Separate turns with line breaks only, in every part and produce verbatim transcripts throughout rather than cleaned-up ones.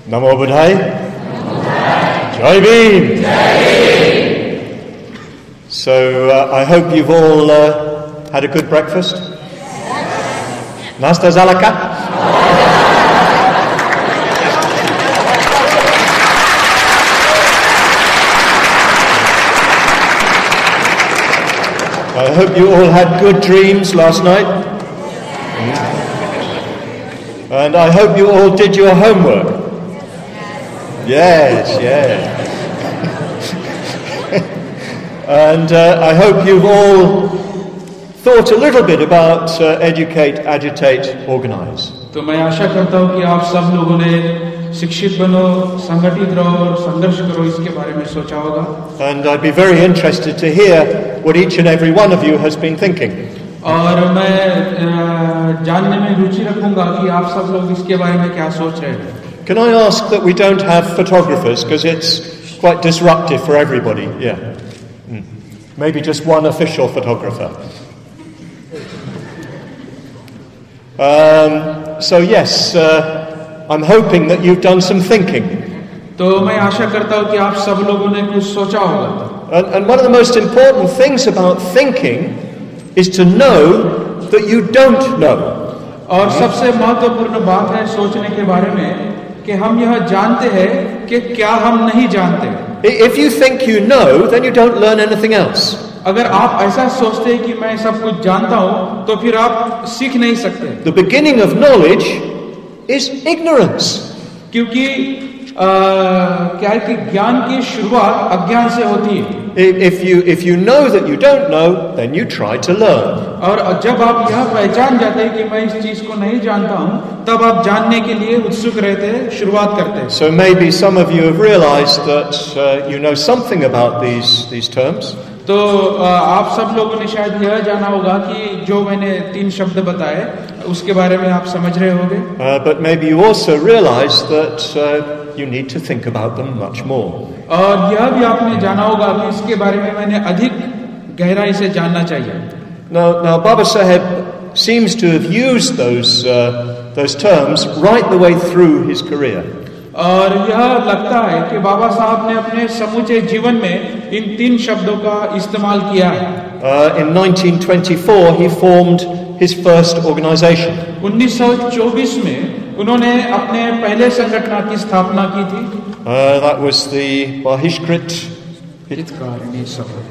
Namo Buddhaya. Jai Bhim. So uh, I hope you've all uh, had a good breakfast. Nasta Zalaka. I hope you all had good dreams last night. And I hope you all did your homework. Yes, yeah. And uh, I hope you've all thought a little bit about uh, educate, agitate, organize.
तो मैं आशा करता हूँ कि आप सब लोगों ने शिक्षित बनो, संगठित रहो और संघर्ष करो इसके बारे में सोचा होगा.
And I'd be very interested to hear what each and every one of you has been thinking.
और मैं जानने में रुचि रखूंगा कि आप सब लोग इसके बारे में क्या सोच रहे हैं.
Can I ask that we don't have photographers because it's quite disruptive for everybody? Yeah. Mm. Maybe just one official photographer. Um, so yes, uh, I'm hoping that you've done some thinking.
तो मैं आशा करता हूँ कि आप सब लोगों ने कुछ सोचा होगा.
And, and one of the most important things about thinking is to know that you don't know.
और सबसे महत्वपूर्ण बात है सोचने के बारे में कि हम यह जानते हैं कि क्या हम नहीं जानते.
If you think you know, then you don't learn anything else.
अगर आप ऐसा सोचते हैं कि मैं सब कुछ जानता हूँ, तो फिर आप सीख नहीं सकते.
The beginning of knowledge is ignorance.
क्योंकि क्या है कि ज्ञान की शुरुआत अज्ञान से होती है.
If you if you know that you don't know, then you try to learn.
और जब आप यह पहचान जाते हैं कि मैं इस चीज को नहीं जानता हूँ, तब आप जानने के लिए उत्सुक रहते हैं, शुरुआत करते हैं.
So maybe some of you have realized that uh, you know something about these these terms.
तो आप सब लोगों ने शायद यह जाना होगा कि जो मैंने तीन शब्द बताए उसके बारे में आप समझ रहे होंगे.
Uh, but maybe you also realize that uh, you need to think about them much more.
और यह भी आपने जाना होगा कि इसके बारे में मैंने अधिक गहराई से जानना चाहिए.
Now, now Baba Saheb seems to have used those uh, those terms right the way through his career.
और यह लगता है कि बाबा साहब ने अपने समूचे जीवन में इन तीन शब्दों का इस्तेमाल किया है.
Uh, in nineteen twenty-four, he formed his first organization.
उन्नीस सौ चौबीस में उन्होंने अपने पहले संगठन की स्थापना की थी.
Uh, that was the Bahishkrit
हितकारिणी सभा.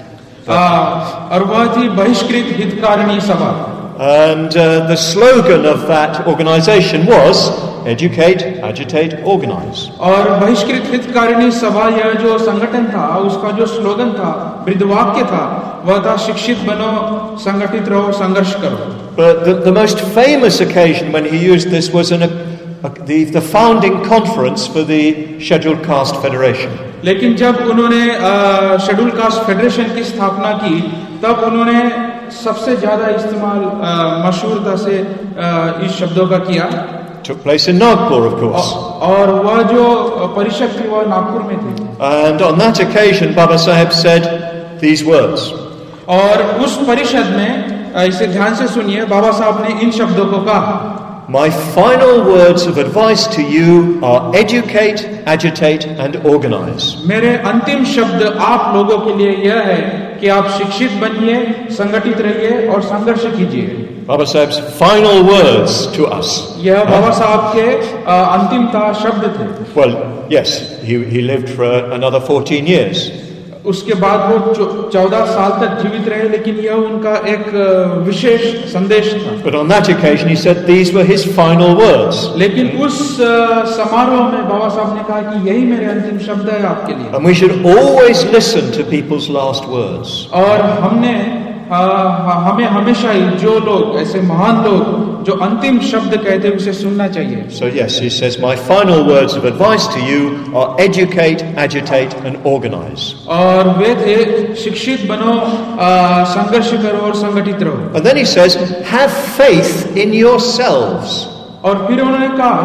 और वह थी बहिष्कृत हितकारिणी सभा.
And uh, the slogan of that organization was educate, agitate, organize.
और बहिष्कृत हितकारिणी सभा यह जो संगठन था उसका जो स्लोगन था, ब्रीदवाक्य था, वह था शिक्षित बनो, संगठित रहो, संघर्ष करो.
But the, the most famous occasion when he used this was in a, a, the, the founding conference for the Scheduled Caste Federation.
लेकिन जब उन्होंने शेड्यूल कास्ट फेडरेशन की स्थापना की, तब उन्होंने सबसे ज्यादा इस्तेमाल मशहूरता से इस शब्दों का किया.
Took place in Nagpur, of course.
और वह जो परिषद थी वह नागपुर में थी.
And on that occasion, Baba Saheb said these words.
और उस परिषद में इसे ध्यान से सुनिए, बाबा साहब ने इन शब्दों को कहा.
My final words of advice to you are educate, agitate, and organize.
मेरे अंतिम शब्द आप लोगों के लिए यह है कि आप शिक्षित बनिए, संगठित रहिए और संघर्ष कीजिए.
Baba Saheb's final words to us.
यह बाबा साहब के अंतिमता शब्द थे.
Well, yes, he he lived for another fourteen years.
उसके बाद वो चौदह साल तक जीवित रहे, लेकिन यह उनका एक विशेष संदेश था.
But on that occasion he said these were his final words.
लेकिन उस समारोह में बाबा साहब ने कहा कि यही मेरे अंतिम शब्द है आपके लिए.
And we should always listen to people's last words.
और हमने हमें हमेशा ही जो लोग ऐसे महान लोग जो अंतिम शब्द कहते हैं उसे सुनना चाहिए.
So yes, he says my final words of advice to you are educate, agitate, and organize.
और वे थे शिक्षित बनो, संघर्ष करो और संगठित रहो.
And then he says have faith in yourselves.
और फिर उन्होंने कहा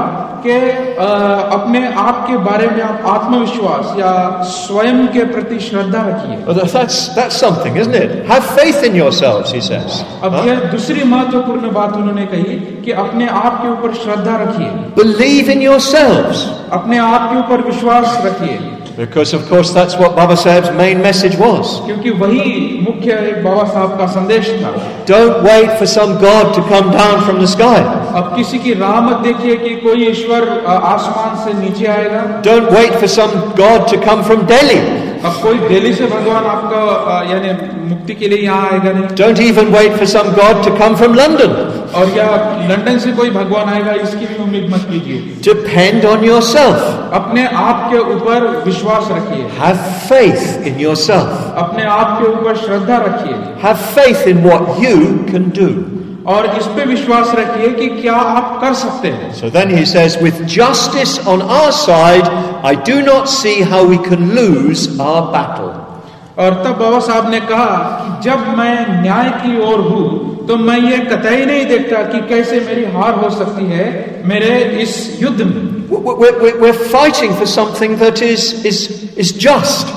कि अपने आप के बारे में आप आत्मविश्वास या स्वयं के प्रति श्रद्धा रखिए.
Well, that's that's something, isn't it? Have faith in yourselves, he says.
अब यह दूसरी महत्वपूर्ण बात उन्होंने कही कि अपने आप के ऊपर श्रद्धा रखिए.
Believe in yourselves.
अपने आप के ऊपर विश्वास रखिए.
Because of course that's what Baba Saheb's main message was.
क्योंकि वही मुख्य एक बाबा साहब का संदेश था.
Don't wait for some God to come down from the sky.
अब किसी की राह मत देखिए कि कोई ईश्वर आसमान से नीचे आएगा.
Don't wait for some God to come from Delhi.
अब कोई दिल्ली से भगवान आपका यानी मुक्ति के लिए यहाँ आएगा नहीं.
Don't even wait for some God to come from London.
और या लंदन से कोई भगवान आएगा इसकी भी उम्मीद मत कीजिए.
Depend on yourself.
अपने आप के ऊपर विश्वास रखिए.
Have faith in yourself.
अपने आप के ऊपर श्रद्धा रखिए.
Have faith in what you can do.
और इस पे विश्वास रखिए कि क्या आप कर सकते हैं.
So then he says, with justice on our side, I do not see how we can lose our battle.
और तब बाबा साहब ने कहा कि जब मैं न्याय की ओर हूँ तो मैं ये कतई नहीं देखता कि कैसे मेरी हार हो सकती है मेरे इस युद्ध में.
We're, we're fighting for something that is is is just.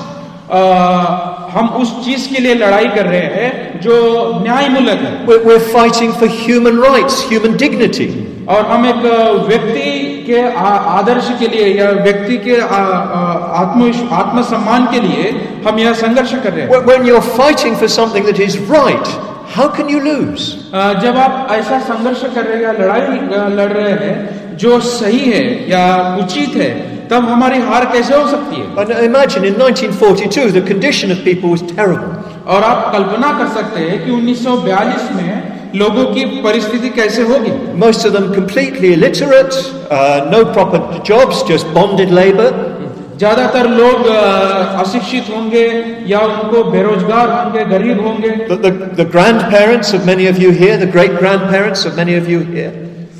uh, हम उस चीज के लिए लड़ाई कर रहे हैं जो न्यायमूलक है.
We're, we're fighting for human rights, human dignity.
और हम एक व्यक्ति के आदर्श के लिए या व्यक्ति के आत्म आत्मसम्मान के लिए हम यह संघर्ष कर रहे हैं.
When you're fighting for something that is right, how can you lose?
जब आप ऐसा संघर्ष कर रहे हैं या लड़ाई लड़ रहे हैं जो सही है या उचित है, तब हमारी हार कैसे हो सकती है?
And imagine in nineteen forty-two the condition of people was terrible.
और आप कल्पना कर सकते हैं कि उन्नीस सौ बयालीस में लोगों की परिस्थिति कैसे होगी.
Most of them completely illiterate, uh, no proper jobs, just bonded labor.
ज्यादातर लोग अशिक्षित होंगे या उनको बेरोजगार होंगे, गरीब होंगे.
The, the, the grandparents of many of you here, the great grandparents of many of you here.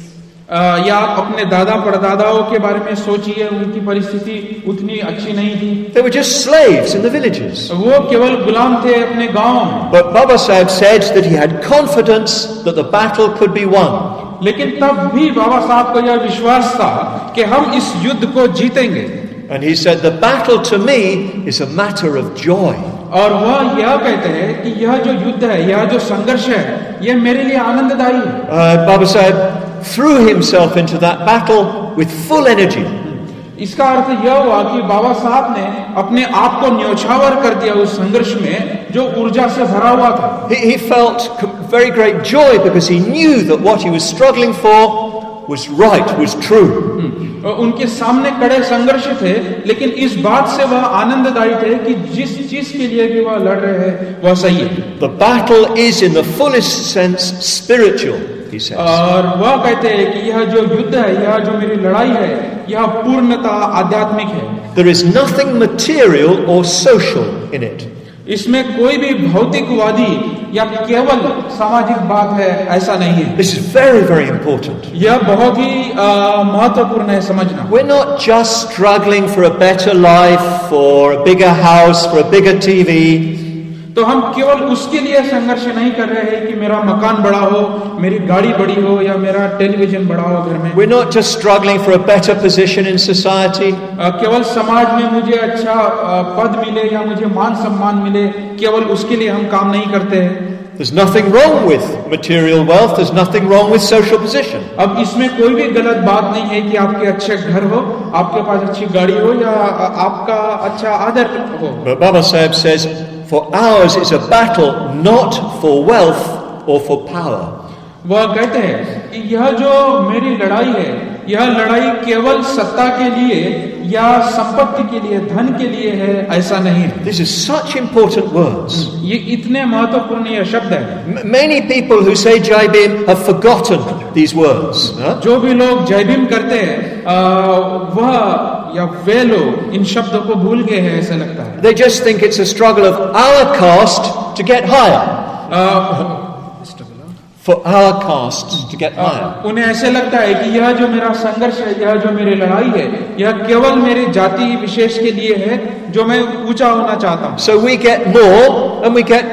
Uh, या आप अपने दादा परदादाओं के बारे में सोचिए, उनकी परिस्थिति उतनी अच्छी नहीं थी.
They were just slaves in the villages.
वो केवल गुलाम थे अपने गांव में.
But Baba Saheb said that he had confidence that the battle could be won.
लेकिन तब भी बाबा साहब को यह विश्वास था कि हम इस युद्ध को जीतेंगे.
And he said, the battle to me is a matter of joy.
और वह यह कहते हैं कि यह जो युद्ध है, यह जो संघर्ष है, यह मेरे लिए आनंददायी है.
Uh, Baba Saheb threw himself into that battle with full energy.
इसका अर्थ यह हुआ कि बाबा साहब ने अपने आप को न्योछावर कर दिया उस संघर्ष में जो ऊर्जा से भरा हुआ था.
He, he felt very great joy because he knew that what he was struggling for was right, was true.
उनके सामने कड़े संघर्ष थे, लेकिन इस बात से वह आनंददायी थे कि जिस चीज के लिए भी वह लड़ रहे हैं वह सही है.
The battle is in the fullest sense spiritual, he says.
और वह कहते हैं कि यह जो युद्ध है, यह जो मेरी लड़ाई है, यह पूर्णता आध्यात्मिक है.
There is nothing material or social in it.
इसमें कोई भी भौतिकवादी या केवल सामाजिक बात है ऐसा नहीं है.
This is very, very important.
यह बहुत ही महत्वपूर्ण है समझना.
We're not just struggling for a better life, for a bigger house, for a bigger T V.
तो हम केवल उसके लिए संघर्ष नहीं कर रहे हैं कि मेरा मकान बड़ा हो, मेरी गाड़ी बड़ी हो या मेरा टेलीविजन बड़ा हो घर में.
We're not just struggling for a better position in society.
केवल समाज में मुझे अच्छा पद मिले या मुझे मान सम्मान मिले, केवल उसके लिए हम काम नहीं करते हैं.
There's nothing wrong with material wealth. There's nothing wrong with social position.
अब इसमें कोई भी गलत बात नहीं है कि आपके अच्छे घर हो, आपके पास अच्छी गाड़ी हो या आपका अच्छा आदर हो.
But Baba Saheb says, for ours is a battle not for wealth or for power.
वह कहते हैं कि यह जो मेरी लड़ाई है, यह लड़ाई केवल सत्ता के लिए या संपत्ति के लिए, धन के लिए है, ऐसा नहीं है.
This is such important words.
ये इतने महत्वपूर्ण ये शब्द है.
Many people who say Jai Bhim have forgotten these words. Huh?
जो भी लोग जय भीम करते हैं, वह या वे लोग इन शब्दों को भूल गए हैं ऐसा लगता है.
They just think it's a struggle of our caste to get higher.
uh,
For our caste to get higher.
उन्हें ऐसे लगता है कि यह जो मेरा संघर्ष है, यह जो मेरी लड़ाई है, यह केवल मेरी जाति विशेष के लिए है जो मैं ऊंचा होना चाहता हूँ.
So we get more and we get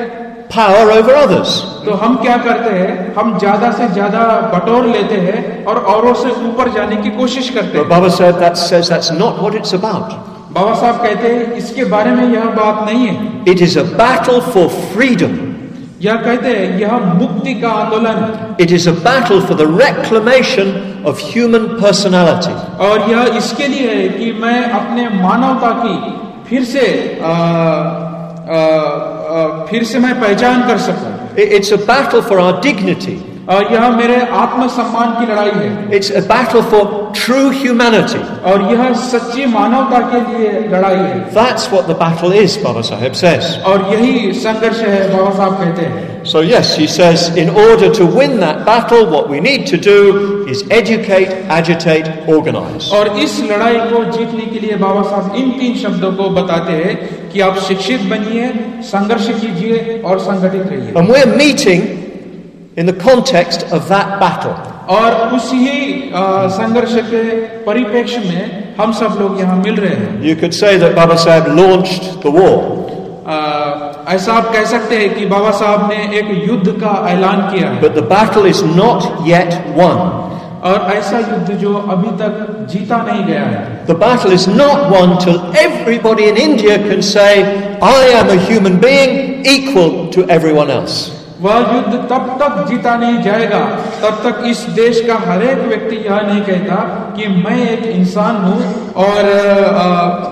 power over others.
तो हम क्या करते हैं, हम ज्यादा से ज्यादा बटोर लेते हैं और औरों से ऊपर जाने की कोशिश करते
But
हैं।
Baba said that says that's not what it's about.
बाबा साहब कहते हैं इसके बारे में यह बात नहीं है।
It is a battle for freedom.
यह कहते हैं यह मुक्ति का आंदोलन है।
It is a battle for the reclamation of human personality.
और यह इसके लिए है कि मैं अपने मानवता की फिर से आ, आ, आ, फिर से मैं पहचान कर सकूं।
It- It's a battle for our dignity.
और यह मेरे आत्मसम्मान की लड़ाई है।
It's a battle for true humanity.
और यह सच्ची मानवता के लिए लड़ाई है।
That's what the battle is, Baba Sahib says.
और यही संघर्ष है, बाबा साहब कहते हैं।
So yes, he says, in order to win that battle, what we need to do is educate, agitate, organize.
और इस लड़ाई को जीतने के लिए बाबा साहब इन तीन शब्दों को बताते हैं कि आप शिक्षित बनिए, संघर्ष कीजिए और संगठित रहिए।
And we're meeting in the context of that battle.
और उसी आ, संघर्ष के परिप्रेक्ष्य में हम सब लोग यहाँ मिल रहे हैं।
You could say that Baba Sahib launched the war.
आ, ऐसा आप कह सकते हैं कि बाबा साहब ने एक युद्ध का ऐलान किया है।
But the battle is not yet won.
और ऐसा युद्ध जो अभी तक जीता नहीं गया है।
The battle is not won till everybody in India can say, I am a human being equal to everyone else.
वह युद्ध तब तक जीता नहीं जाएगा तब तक इस देश का हर एक व्यक्ति यह नहीं कहता कि मैं एक इंसान हूँ और आ,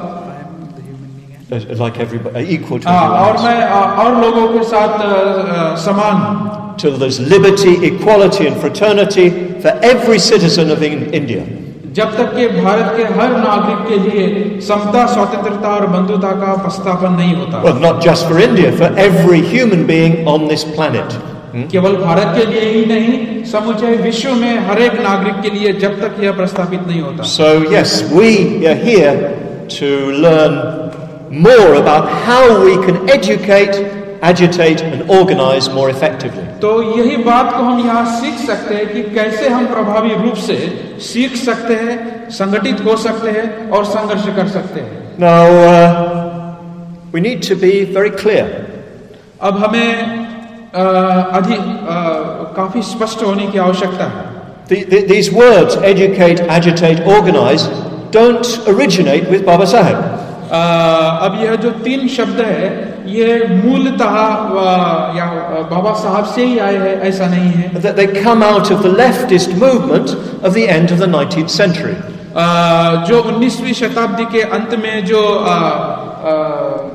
Like everybody, equal to
uh,
everyone
और
else.
मैं आ, और लोगों के साथ आ, आ, समान हूँ।
Till there's liberty, equality and fraternity for every citizen of in- India.
जब तक कि भारत के हर नागरिक के लिए समता, स्वतंत्रता और बंधुता का प्रस्थापन नहीं होता।
Well, not just for India, for every human being on this planet.
केवल भारत के लिए ही नहीं, समूचे विश्व में हर एक नागरिक के लिए जब तक यह प्रस्थापित नहीं होता।
So yes, we are here to learn more about how we can educate, agitate and organize more effectively.
तो यही बात को हम यहाँ सीख सकते हैं कि कैसे हम प्रभावी रूप से सीख सकते हैं, संगठित हो सकते हैं और संघर्ष कर सकते हैं।
Now, uh, we need to be very clear.
अब हमें अ, अधिक अ, काफी स्पष्ट होने की आवश्यकता है।
The, the, these words, educate, agitate, organize, don't originate with Baba Sahib.
अ, अब यह जो तीन शब्द है ये मूलतः अ, या बाबा साहब से ही आए हैं, ऐसा नहीं है।
That they come out of the leftist movement of the end of the nineteenth century.
अ, जो उन्नीसवीं शताब्दी के अंत में जो अ, अ,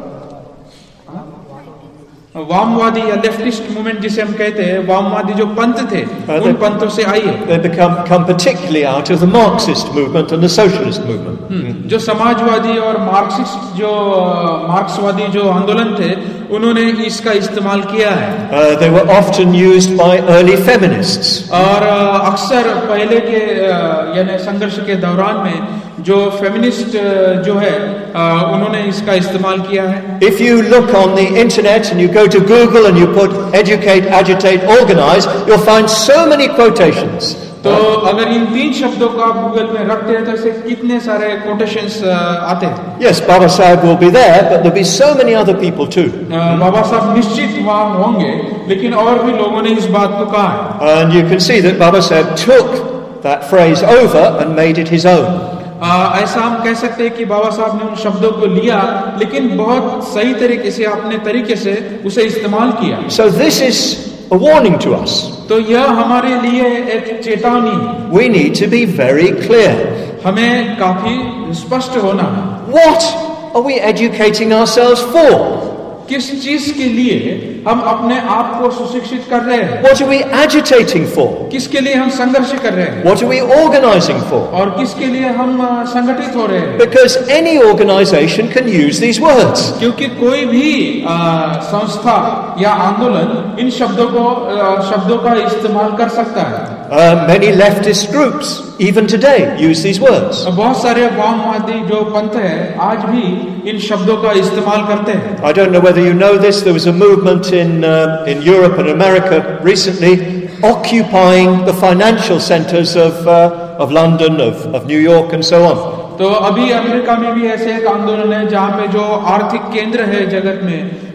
वामवादी या लेफ्टिस्ट मूवमेंट जिसे हम कहते हैं, वामवादी जो पंथ थे उन पंथों से आई है।
They become come particularly out of the Marxist movement and the socialist movement.
जो समाजवादी और मार्क्सिस्ट जो मार्क्सवादी जो आंदोलन थे उन्होंने इसका इस्तेमाल किया है।
Uh, they were often used by early feminists.
और अ, अक्सर पहले के अ, यानी संघर्ष के दौरान में जो फेमिनिस्ट अ, जो है अ, उन्होंने इसका इस्तेमाल किया है।
If you look on the internet and you go to Google and you put educate, agitate, organize, you'll find so many quotations.
तो अगर इन तीन शब्दों को आप गूगल में रखते हैं तो ऐसे कितने सारे कोटेशंस आते हैं।
Yes, Baba Sahib will be there, but there'll be so many other people too.
अ, बाबा साहब निश्चित वहां होंगे, लेकिन और भी लोगों ने इस बात को कहा है।
And you can see that Baba Sahib took that phrase over and made it his own.
आ, ऐसा हम कह सकते हैं कि बाबा साहब ने उन शब्दों को लिया लेकिन बहुत सही तरीके से अपने तरीके से उसे इस्तेमाल किया।
So this is a warning to us.
तो यह हमारे लिए एक चेतावनी है।
We need to be very clear.
हमें काफी स्पष्ट होना है।
What are we educating ourselves for?
किस चीज के लिए हम अपने आप को सुशिक्षित कर रहे हैं?
What are we agitating for?
किसके लिए हम संघर्ष कर रहे हैं?
What are we organizing for?
और किसके लिए हम अ, संगठित हो रहे हैं?
Because any organization can use these words.
क्योंकि कोई भी अ, संस्था या आंदोलन इन शब्दों को अ, शब्दों का इस्तेमाल कर सकता है।
Uh, many leftist groups, even today, use these words.
बहुत सारे वामवादी जो पंथ है आज भी इन शब्दों का इस्तेमाल करते हैं।
I don't know whether you know this. There was a movement in uh, in Europe and America recently, occupying the financial centres of uh, of London, of of New York, and so on.
तो अभी America में भी ऐसे एक आंदोलन है जहाँ पे जो आर्थिक केंद्र है जगत में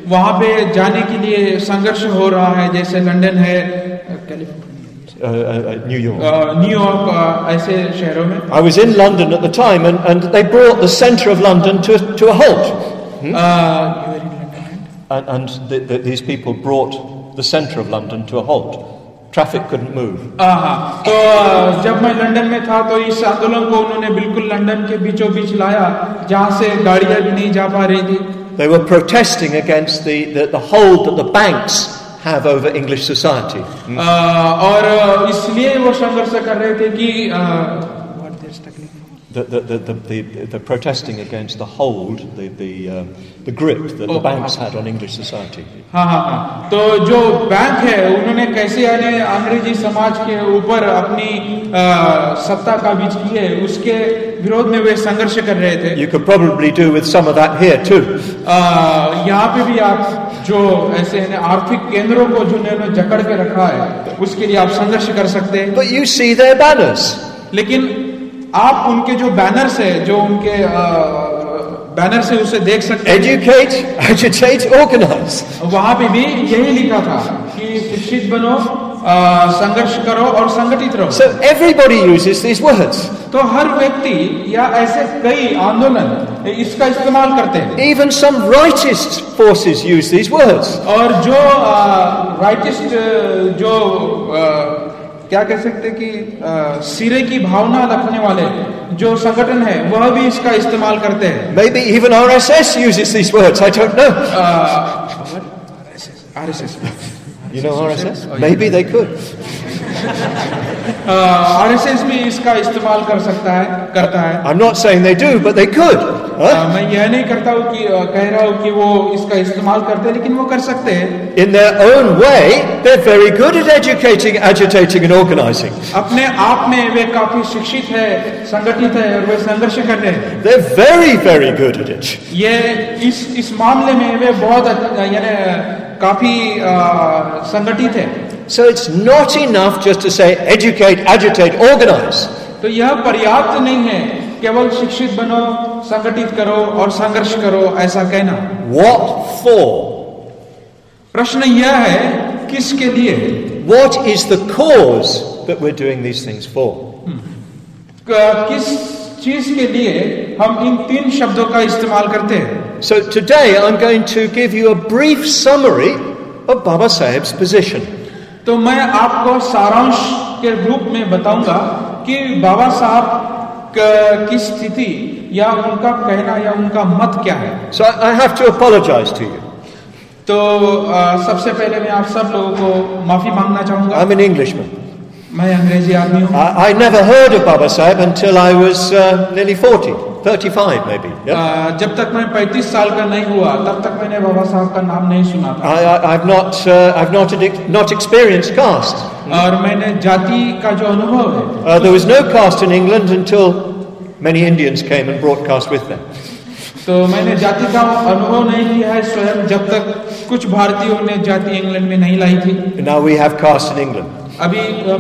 वहाँ पे जाने के लिए संघर्ष हो रहा है, जैसे लंदन है,
Uh, uh, New York.
New York, ऐसे शहरों में.
I was in London at the time, and, and they brought the centre of London to to a halt. Hmm?
Uh, you were in London.
And, and the, the, these people brought the centre of London to a halt. Traffic couldn't move.
हाँ, तो जब मैं London में था तो इस आंदोलन को उन्होंने बिल्कुल लंदन के बीचों बीच लाया, जहाँ से गाड़ियाँ भी नहीं जा पा रही थी.
They were protesting against the, the, the hold that the banks have over English society. Hmm?
Uh, और इसलिए वो संघर्ष कर रहे थे कि uh,
The, the, the, the, the, the protesting against the hold, the, the, uh, the grip that the banks had on English society.
हाँ हाँ हाँ. तो जो बैंक है उन्होंने कैसे यानी अंग्रेजी समाज के ऊपर अपनी सत्ता काबिज की है, उसके विरोध में वे संघर्ष कर रहे थे.
You could probably do with some of that here too.
यहाँ पे भी आप जो ऐसे आर्थिक केंद्रों को जो उन्होंने जकड़ के रखा है, उसके लिए आप संघर्ष कर सकते हैं.
But you see their banners.
लेकिन आप उनके जो बैनर्स है, जो उनके बैनर से उसे देख सकते हैं.
Educate, agitate, organize.
वहां पे भी यही लिखा था कि शिक्षित बनो, संघर्ष करो और संगठित रहो.
So everybody uses these words.
तो हर व्यक्ति या ऐसे कई आंदोलन इसका इस्तेमाल करते हैं.
Even some rightist forces use these words.
और जो राइटिस्ट जो आ, क्या कह सकते कि आ, सिरे की भावना रखने वाले जो संगठन है वह भी इसका इस्तेमाल करते हैं.
Maybe even R S S uses these words. I don't know.
R S S.
You know R S S? Maybe they could.
R S S भी इसका इस्तेमाल कर सकता है, करता है.
I'm not saying they do, but they could. Huh?
uh, मैं यह नहीं करता हूँ कि कह रहा हूँ कि वो इसका इस्तेमाल करते हैं, लेकिन वो कर सकते हैं.
In their own way, they're very good at educating, agitating, and organizing.
अपने आप में वे काफी शिक्षित है, संगठित है और वे संघर्ष कर रहे हैं.
They're very, very good at it.
ये इस इस मामले में वे बहुत यानी काफी संगठित है.
So it's not enough just to say educate, agitate, organize.
तो यह पर्याप्त नहीं है केवल शिक्षित बनो, संगठित करो और संघर्ष करो ऐसा कहना.
What for?
प्रश्न यह है किसके लिए?
What is the cause that we're doing these things for?
किस चीज के लिए हम इन तीन शब्दों का इस्तेमाल करते हैं?
So today I'm going to give you a brief summary of Baba Saheb's position.
तो मैं आपको सारांश के रूप में बताऊंगा कि बाबा साहब की स्थिति या उनका कहना या उनका मत क्या है.
So I have to apologize to you.
तो uh, सबसे पहले मैं आप सब लोगों को माफी मांगना चाहूंगा.
I'm an Englishman.
मैं अंग्रेजी आदमी हूँ.
I, I never heard of Baba Saheb until I was uh, nearly forty, thirty-five maybe. Yeah?
Uh, जब तक मैं पैंतीस साल का नहीं हुआ तब तक मैंने बाबा साहब का नाम नहीं सुना था.
I, I, I've not, uh, I've not, not experienced caste.
और मैंने जाति का जो अनुभव है.
Uh, there was no caste in England until many Indians came and brought caste with them.
तो मैंने जाति का अनुभव नहीं किया है स्वयं जब तक कुछ भारतीयों ने जाति इंग्लैंड में नहीं लाई थी.
Now we have caste in England.
अभी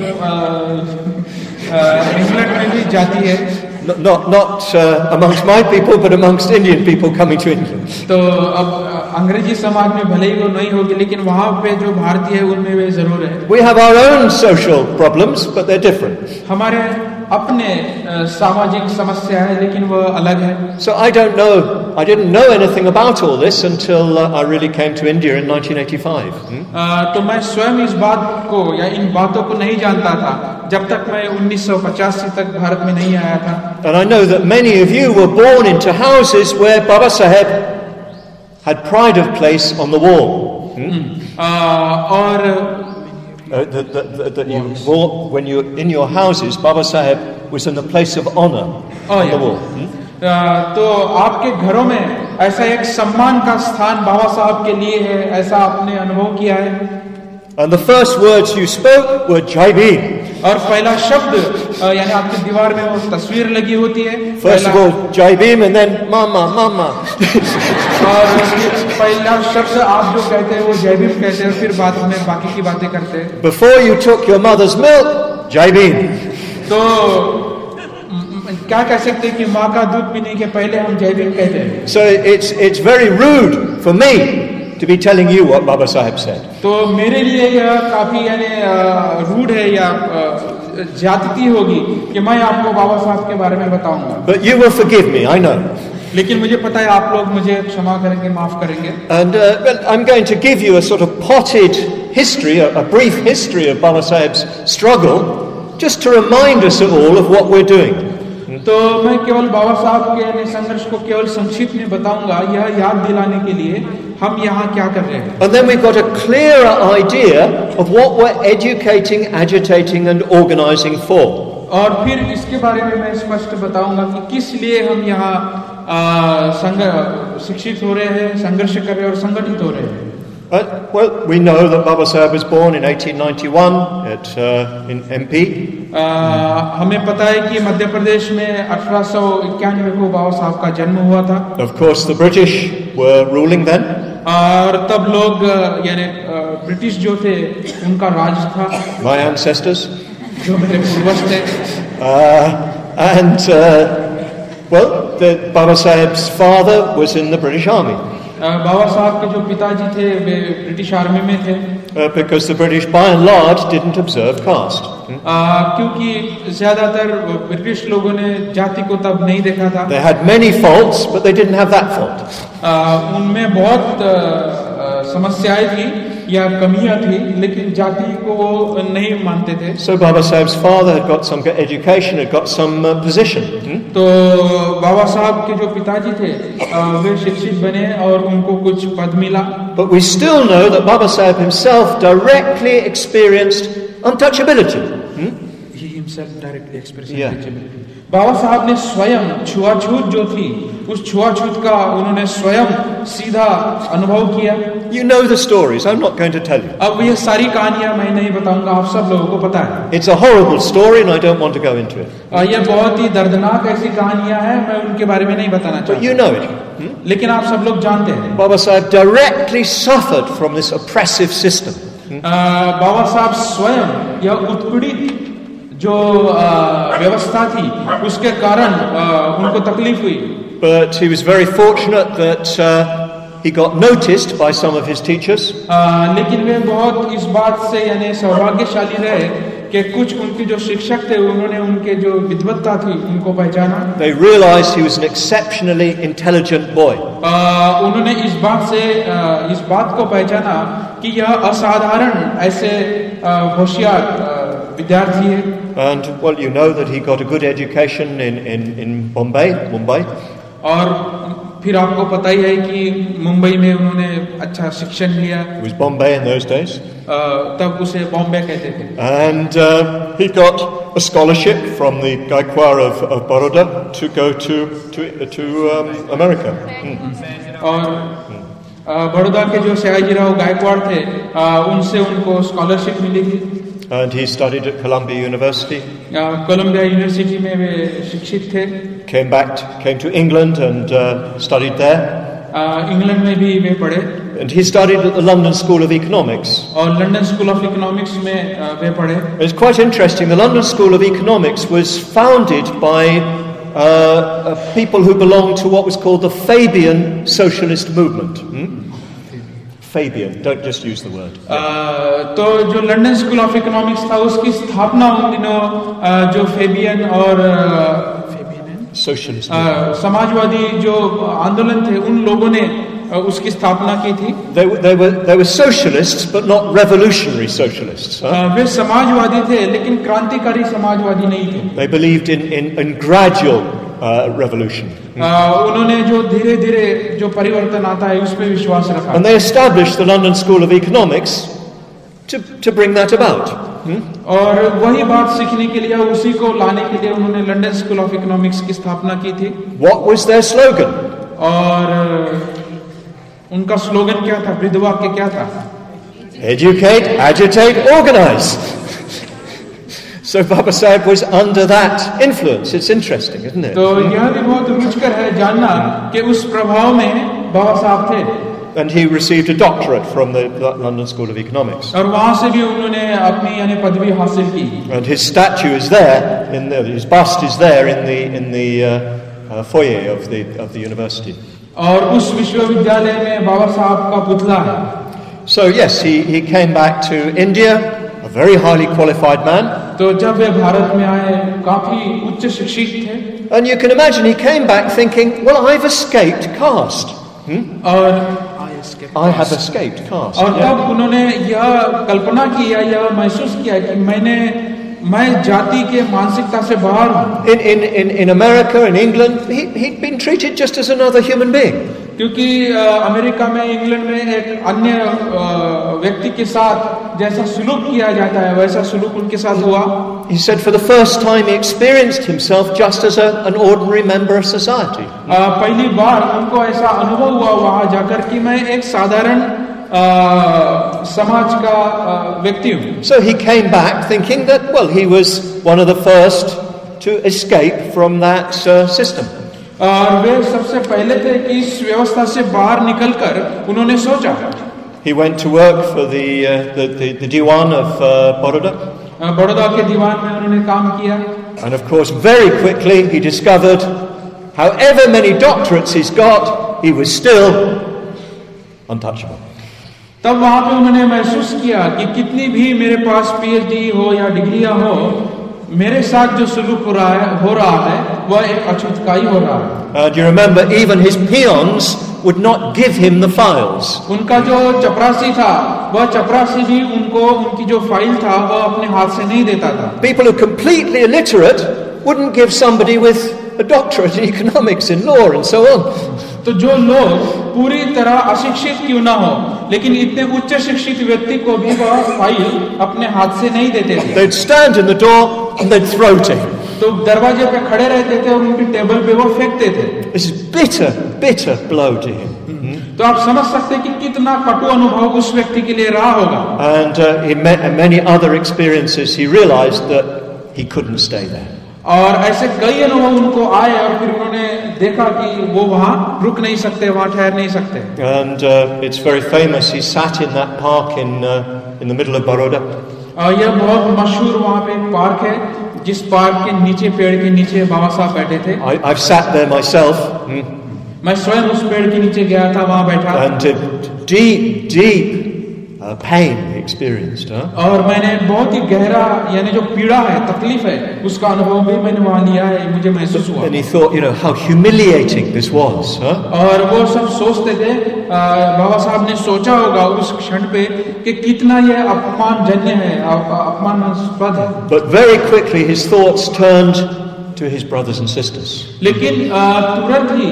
इंग्लैंड में भी जाति है.
Not not, not uh, amongst my people, but amongst Indian people coming to England.
तो अब अंग्रेजी समाज में भले ही वो नहीं होगी, लेकिन वहाँ पे जो भारतीय है उनमें वे जरूर है.
We have our own social problems, but they're different.
हमारे अपने सामाजिक समस्या है, लेकिन वो अलग है.
So I don't know. I didn't know anything about all this until uh, I really came to India in nineteen eighty-five. Hmm?
uh, तो मैं स्वयं इस बात को या इन बातों को नहीं जानता था जब तक मैं उन्नीस सौ पचासी तक भारत में नहीं आया था.
And I know that many of you were born into houses where Baba Saheb had pride of place on the wall. Hmm?
uh, और
Uh, that, that, that, that you walk, when you're in your houses, Baba Saheb was in the place of honor
oh,
on
yeah.
the wall. Hmm?
uh, तो आपके घरों में ऐसा एक सम्मान का स्थान बाबा साहब के लिए है, ऐसा आपने अनुभव किया है.
And the first words you spoke were Jai Bhim.
और पहला शब्द यानी आपकी दीवार में वो तस्वीर लगी होती है.
First of all, Jai Bhim, and then Mama, Mama.
और पहला शब्द आप जो कहते हैं वो जय भीम कहते हैं, फिर बाद में बाकी की बातें करते हैं.
Before you took your mother's milk, Jai Bhim.
तो क्या कह सकते हैं कि माँ का दूध पीने के पहले हम जय भीम कहते हैं.
So it's it's very rude for me to be telling you what Baba Sahib said.
तो मेरे लिए यह काफी यानी रूड है या ज्यादती होगी कि मैं आपको बाबा साहब के बारे में बताऊंगा.
But you will forgive me, I know.
लेकिन मुझे पता है आप लोग मुझे क्षमा करेंगे, माफ करेंगे.
And uh, well, I'm going to give you a sort of potted history, a, a brief history of Baba Sahib's struggle, just to remind us all of what we're doing.
तो मैं केवल बाबा साहब के संघर्ष को केवल संक्षिप्त में बताऊंगा, यह याद दिलाने के लिए हम यहाँ क्या कर रहे हैं.
And then we've got a clearer idea of what we're educating, agitating and organizing for.
और फिर इसके बारे में मैं स्पष्ट बताऊंगा कि किस लिए हम यहाँ शिक्षित हो रहे हैं, संघर्ष कर रहे हैं और संगठित हो रहे हैं.
Uh, well, we know that Baba Sahib was born in eighteen ninety-one at uh, in M P.
uh, हमें पता है कि मध्य प्रदेश में अठारह सौ इक्यानवे को बाबा साहब का जन्म हुआ था.
Of course, the British were ruling then.
और तब लोग यानी ब्रिटिश जो थे उनका राज था.
My ancestors.
जो मेरे पूर्वज थे.
Uh, and uh, well, the Baba Sahib's father was in the British Army.
बाबा साहब के जो पिताजी थे वे ब्रिटिश आर्मी में थे.
Uh, because the British, by and large, didn't observe caste. Hmm?
uh, क्योंकि ज्यादातर ब्रिटिश लोगों ने जाति को तब नहीं देखा था.
They had many faults, but they didn't have that fault.
uh, उनमें बहुत uh, समस्याएं थी या कमियां थी, लेकिन जाति को वो नहीं मानते थे.
So Baba Sahib's father had got some education, had got some uh, position. Hmm?
तो बाबा साहब के जो पिताजी थे वे शिक्षित बने और उनको कुछ पद मिला.
But we still know that Baba Sahib himself directly experienced untouchability. Hmm?
He himself directly experienced
yeah.
untouchability. बाबा साहब ने स्वयं छुआछूत जो थी उस छुआछूत का उन्होंने स्वयं सीधा अनुभव किया.
You know the stories. I'm not going to tell you.
अब ये सारी कहानियां मैं नहीं बताऊंगा, आप सब लोगों को पता है.
It's a horrible story and I don't want to go into it.
ये बहुत ही दर्दनाक ऐसी कहानियां हैं, मैं उनके बारे में नहीं बताना चाहता.
But you know it. Hmm?
लेकिन आप सब लोग जानते हैं.
Baba Sahib directly suffered from this oppressive system.
Hmm? बाबा साहब स्वयं यह उत्पीड़ित जो व्यवस्था थी उसके कारण उनको तकलीफ हुई.
But he was very fortunate that uh, he got noticed by some of his teachers.
uh, लेकिन वे बहुत इस बात से यानी सौभाग्यशाली रहे कि कुछ उनके जो शिक्षक थे उन्होंने उनके जो विद्वत्ता थी उनको पहचाना.
They realized he was an exceptionally intelligent boy.
uh, उन्होंने इस बात से uh, इस बात को पहचाना कि यह असाधारण ऐसे होशियार uh, विद्यार्थी है.
And well, you know that he got a good education in in in Bombay, Mumbai.
और फिर आपको पता ही है कि मुंबई में उन्होंने अच्छा शिक्षण लिया.
It was Bombay in those days.
uh, तब उसे बॉम्बे कहते थे.
And uh, he got a scholarship from the Gaikwar of, of Baroda to go to to to um, America. Hmm.
और बड़ौदा के जो सयाजीराव गायकवाड़ थे उनसे उनको स्कॉलरशिप मिली थी.
And he studied at Columbia University.
Columbia University में वे शिक्षित थे.
Came back, to, came to England and uh, studied there.
England में भी वे पढ़े.
And he studied at the London School of Economics.
और लंदन स्कूल ऑफ इकोनॉमिक्स में वे पढ़े.
It's quite interesting. The London School of Economics was founded by uh, uh, people who belonged to what was called the Fabian Socialist Movement. Hmm? Fabian, don't just use the word.
uh, तो जो London School of economics था उसकी स्थापना उन दिनों uh, जो Fabian और
socialist
uh, Samajwadi जो आंदोलन थे उन लोगों ने uh, उसकी स्थापना की थी.
They, they were they were socialists but not revolutionary socialists. Huh?
uh, वे समाजवादी थे लेकिन क्रांतिकारी समाजवादी नहीं थे.
They believed in in, in gradual uh, revolution.
uh, उन्होंने जो धीरे धीरे जो परिवर्तन आता है उस पर विश्वास रखा.
And they established the London School of Economics to to bring that about. Hmm?
और वही बात सीखने के लिए उसी को लाने के लिए उन्होंने लंदन स्कूल ऑफ इकोनॉमिक्स की स्थापना की थी.
What was their slogan?
और उनका स्लोगन क्या था, ब्रीदवाक्य क्या था?
Educate, agitate, organize. So Baba Sahib was under that influence. It's interesting, isn't it?
तो यह भी बहुत रुचिकर है जानना कि उस प्रभाव में बाबा साहब थे.
And he received a doctorate from the London School of Economics.
और वहाँ से भी उन्होंने अपनी यानी पदवी हासिल की.
And his statue is there in the, his bust is there in the in the uh, uh, foyer of the of the university.
और उस विश्वविद्यालय में बाबा साहब का पुतला है।
So yes, he, he came back to India, a very highly qualified man.
तो जब वे भारत में आए काफी उच्च शिक्षित थे।
And you can imagine he came back thinking, well, I've escaped caste. Hmm?
और
I have escaped caste.
और
Yeah.
तब उन्होंने यह कल्पना की या यह महसूस किया कि मैंने मैं जाति के मानसिकता से बाहर हूँ।
In, in, in, in America, in England, he, he'd been treated just as another human being.
क्योंकि अमेरिका में, इंग्लैंड में एक अन्य व्यक्ति के साथ जैसा सुलूक किया जाता है वैसा सुलूक उनके साथ हुआ।
He said for the first time he experienced himself just as a, an ordinary member of society.
पहली बार उनको ऐसा अनुभव हुआ वहां जाकर कि मैं एक साधारण समाज का व्यक्ति हूँ।
So he came back thinking that, well, he was one of the first to escape from that uh, system.
और वे सबसे पहले थे कि इस व्यवस्था से बाहर निकलकर उन्होंने सोचा।
He went to work for the uh, the, the, the Diwan of uh, Baroda.
Baroda के दीवान में उन्होंने काम किया।
And of course, very quickly he discovered, however many doctorates he's got, he was still untouchable.
तब वहां पे उन्होंने महसूस किया कि कितनी भी मेरे पास पीएचडी हो या डिग्रियां हो, मेरे साथ जो सुलूक हो रहा है हो रहा है वह एक अछूतकाई हो रहा है।
Uh, do you remember, even his peons would not give him the files.
उनका जो चपरासी था वह चपरासी भी उनको उनकी जो फाइल था वह अपने हाथ से नहीं देता था।
People who are completely illiterate wouldn't give somebody with a doctorate in economics, in law and so on.
तो जो लोग पूरी तरह अशिक्षित क्यों ना हो लेकिन इतने उच्च शिक्षित व्यक्ति को भी वह फाइल अपने हाथ से नहीं देते थे।
They'd stand in the door and they'd throw to him.
तो दरवाजे पे खड़े रहते थे और उनकी टेबल पे वो फेंकते थे।
This is bitter, bitter blow to him.
तो आप समझ सकते हैं कि कितना कटु अनुभव उस व्यक्ति के लिए रहा होगा।
And uh, in ma- many other experiences, he realized that he couldn't stay there.
और ऐसे कई अनुभव उनको आए और फिर उन्होंने देखा कि वो वहां रुक नहीं सकते, वहां ठहर नहीं सकते।
And uh, it's very famous. He sat in that park in uh, in the middle of Baroda.
और यह बहुत मशहूर वहां पे एक पार्क है जिस पार्क के नीचे पेड़ के नीचे बाबा साहब बैठे थे।
I, I've sat there myself. Mm.
मैं स्वयं उस पेड़ के नीचे गया था, वहां बैठा।
And uh, deep, deep uh, pain he experienced. Huh?
और मैंने बहुत ही गहरा यानी जो पीड़ा है, तकलीफ है, उसका अनुभव भी मैंने वहां लिया है, मुझे महसूस हुआ।
And he thought, you know, how humiliating this was. Huh?
और वो सब सोचते थे, बाबा साहब ने सोचा होगा उस क्षण पे कि कितना यह अपमानजन्य है, अपमानास्पद है।
But very quickly his thoughts turned to his brothers and sisters.
लेकिन तुरंत ही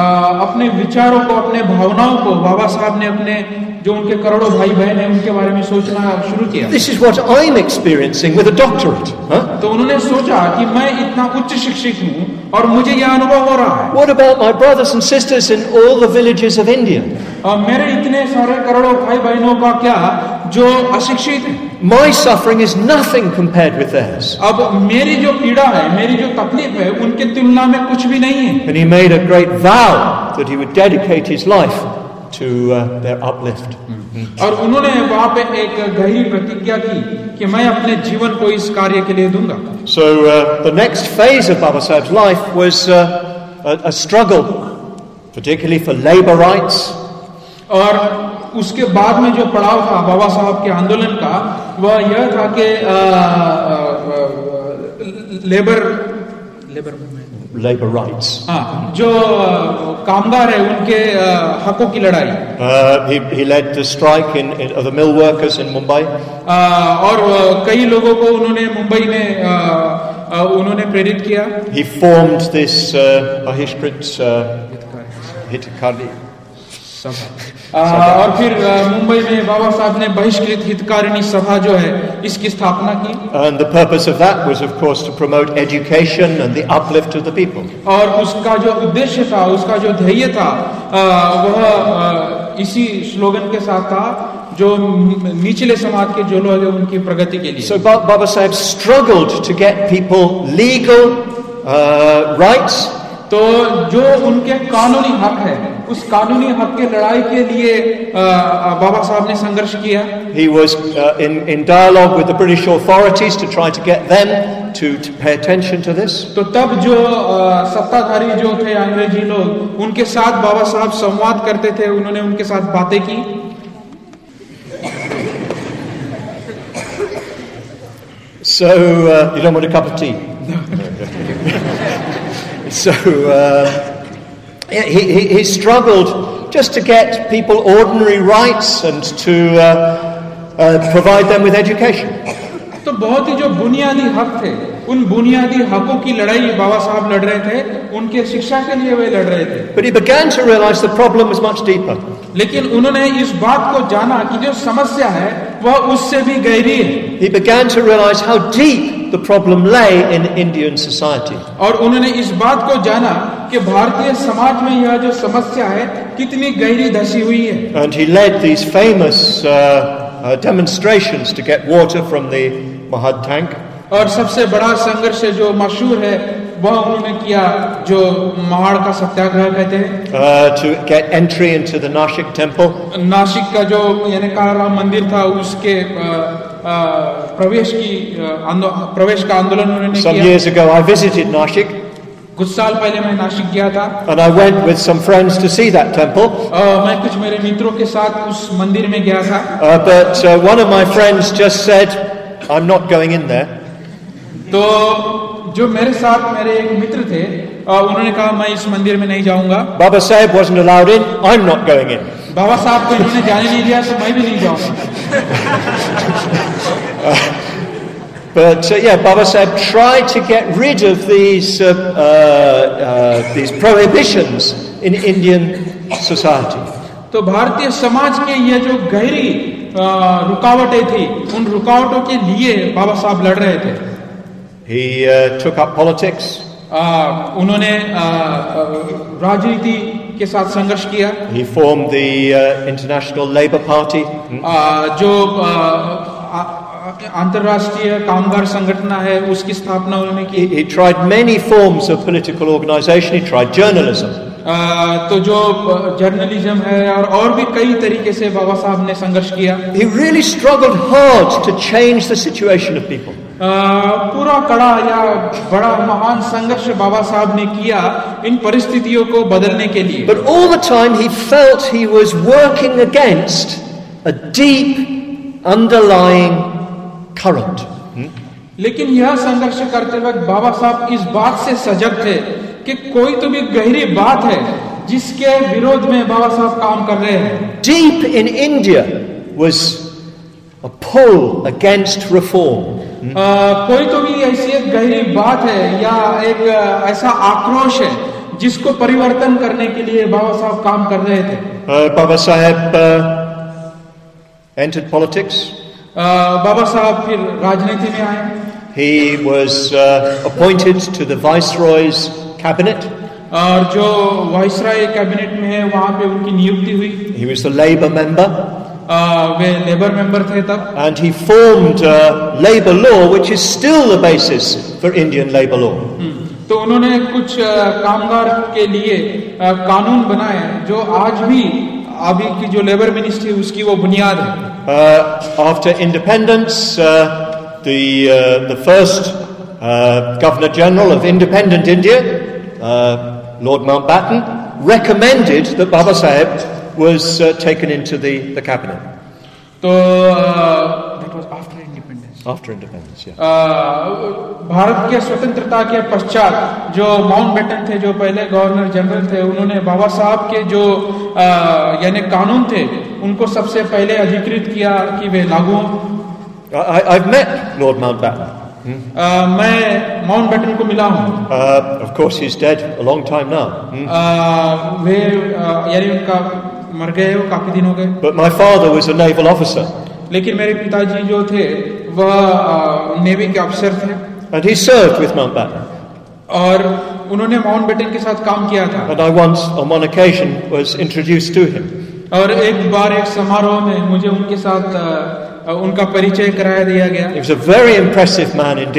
अपने विचारों को, अपने भावनाओं को बाबा साहब ने अपने जो उनके करोड़ों भाई बहन हैं उनके बारे में सोचना शुरू किया।
This is what I'm experiencing with a doctorate. Huh?
तो उन्होंने सोचा कि मैं इतना उच्च शिक्षित हूँ और मुझे यह अनुभव हो रहा है।
What about my brothers and sisters in all the villages of India?
और मेरे इतने सारे करोड़ों भाई बहनों का क्या जो अशिक्षित हैं?
My suffering is nothing compared with theirs.
अब मेरी जो पीड़ा है, मेरी जो तकलीफ है, उनके तुलना में कुछ भी नहीं है।
And he made a great vow that he would dedicate his life to uh, their uplift.
और उन्होंने वहां पे एक गहरी प्रतिज्ञा की कि मैं अपने जीवन को इस कार्य के लिए दूंगा।
So uh, the next phase of Baba Saheb's life was uh, a, a struggle, particularly for labor rights.
और उसके बाद में जो पड़ाव था बाबा साहब के आंदोलन का वह यह था कि labour labour movement
Labor rights.
हाँ, जो कामगार है उनके हकों की लड़ाई।
Uh, he, he led the strike in, in, of the mill workers in Mumbai.
और कई लोगों को उन्होंने मुंबई में उन्होंने प्रेरित किया।
He formed this uh, Bahishkrit uh, Hitakari.
और फिर मुंबई में बाबा साहब ने बहिष्कृत हितकारिणी सभा जो है इसकी स्थापना की।
And the purpose of that was, of course, to promote education and the uplift of the people.
और उसका जो उद्देश्य था, उसका जो ध्येय था, वह इसी स्लोगन के साथ था जो निचले समाज के जो लोग हैं उनकी प्रगति के लिए।
So Baba Saheb struggled to get people legal uh, rights.
तो जो उनके कानूनी हक है उस कानूनी हक के लड़ाई के लिए बाबा साहब ने संघर्ष किया.
He was uh, in in dialogue with the British authorities to try to get them to, to pay attention to this.
तो तब जो सत्ताधारी जो थे अंग्रेजी लोग, उनके साथ बाबा साहब संवाद करते थे, उन्होंने उनके साथ बातें की.
So uh, you don't want a cup of tea? So uh, he, he he struggled just to get people ordinary rights and to uh, uh, provide them with education.
तो बहुत ही जो बुनियादी हक थे, उन बुनियादी हकों की लड़ाई बाबा साहब लड़ रहे थे, उनके शिक्षा के लिए वे लड़ रहे थे.
But he began to realize the problem was much deeper.
लेकिन उन्होंने इस बात को जाना कि जो समस्या है वह उससे भी गहरी है.
He began to realize how deep the problem lay in Indian society.
और उन्होंने इस बात को जाना कि भारतीय समाज में यह जो समस्या है कितनी गहरी धसी हुई है.
And he led these famous uh, uh, demonstrations to get water from the Mahad tank.
और सबसे बड़ा संघर्ष जो मशहूर है वह उन्होंने किया जो महाड़ का सत्याग्रह कहते हैं.
Uh, to get entry into the Nashik temple.
Nashik का जो यानी काला मंदिर था उसके प्रवेश की प्रवेश का आंदोलन उन्होंने
किया. Some years ago I visited Nashik.
कुछ साल पहले मैं नासिक गया था.
And I went with some friends to see that temple.
uh, मैं कुछ मेरे मित्रों के साथ उस मंदिर में गया था.
Uh, but uh, one of my friends just said, "I'm not going in there."
तो जो मेरे साथ मेरे एक मित्र थे, उन्होंने कहा मैं इस मंदिर में नहीं जाऊंगा.
Baba Saheb wasn't allowed in. I'm not going in.
बाबा साहब को इन्होंने जाने नहीं दिया तो मैं भी नहीं जाऊंगा.
uh, but uh, yeah, Baba Saheb tried to get rid of these uh, uh, uh, these prohibitions in Indian society.
तो भारतीय समाज के ये जो गहरी रुकावटें थी, उन रुकावटों के लिए बाबा साहब लड़ रहे थे.
He uh, took up politics.
uh, उन्होंने राजनीति के साथ संघर्ष किया.
He formed the uh, International Labour Party.
uh, जो अंतर्राष्ट्रीय कामगार संगठन है उसकी स्थापना उन्होंने की.
He, he tried many forms of political organisation. He tried journalism.
uh, तो जो जर्नलिज्म है और और भी कई तरीके से बाबा साहब ने संघर्ष किया.
He really struggled hard to change the situation of people.
Uh, पूरा कड़ा या बड़ा महान संघर्ष बाबा साहब ने किया इन परिस्थितियों को बदलने के लिए.
But all the time he felt he was working against a deep underlying current. Hmm?
लेकिन यह संघर्ष करते वक्त बाबा साहब इस बात से सजग थे कि कोई तो भी गहरी बात है जिसके विरोध में बाबा साहब काम कर रहे हैं.
Deep in India was a pull against reform.
Uh, कोई तो भी ऐसी एक गहरी बात है या एक uh, ऐसा आक्रोश है जिसको परिवर्तन करने के लिए बाबा साहब काम कर रहे थे.
uh, Baba Saheb uh, entered politics.
uh, बाबा साहब फिर राजनीति में आए.
He was uh, appointed to the Viceroy's cabinet.
और जो वाइसराय कैबिनेट में है वहां पे उनकी नियुक्ति हुई.
He was the Labour member.
Uh, वे लेबर मेंबर थे तब.
And he formed uh, labour law, which is still the basis for Indian labour law.
hmm. तो उन्होंने कुछ uh, कामगार के लिए uh, कानून बनाए जो आज भी अभी की जो लेबर मिनिस्ट्री उसकी वो बुनियाद है.
uh, After independence, uh, the uh, the first uh, Governor General of independent India, uh, Lord Mountbatten, recommended that Baba Saheb was uh, taken into the, the cabinet.
तो uh, that was after independence.
After independence, yeah.
uh, Bharat के स्वतंत्रता के पश्चात जो Mountbatten थे, जो पहले governor general थे, उन्होंने बाबा साहब के जो uh, यानी कानून थे उनको सबसे पहले अधिकृत किया कि वे लागू.
I, I've met Lord Mountbatten. Hmm?
Uh, मैं माउंटबेटन को मिला हूँ.
Uh, of course, he's dead a long time now. Hmm?
uh, way uh, यानी उनका मर गए वो काफी दिन हो गए.
But my father was a naval officer.
लेकिन मेरे पिताजी जो थे वह नेवी के अफसर थे.
And he served with Mountbatten.
और उन्होंने माउंटबेटन के साथ काम किया था.
And I once, on one occasion, was introduced to him.
और एक बार एक समारोह में मुझे उनके साथ उनका परिचय कराया दिया गया.
He was a very impressive man indeed.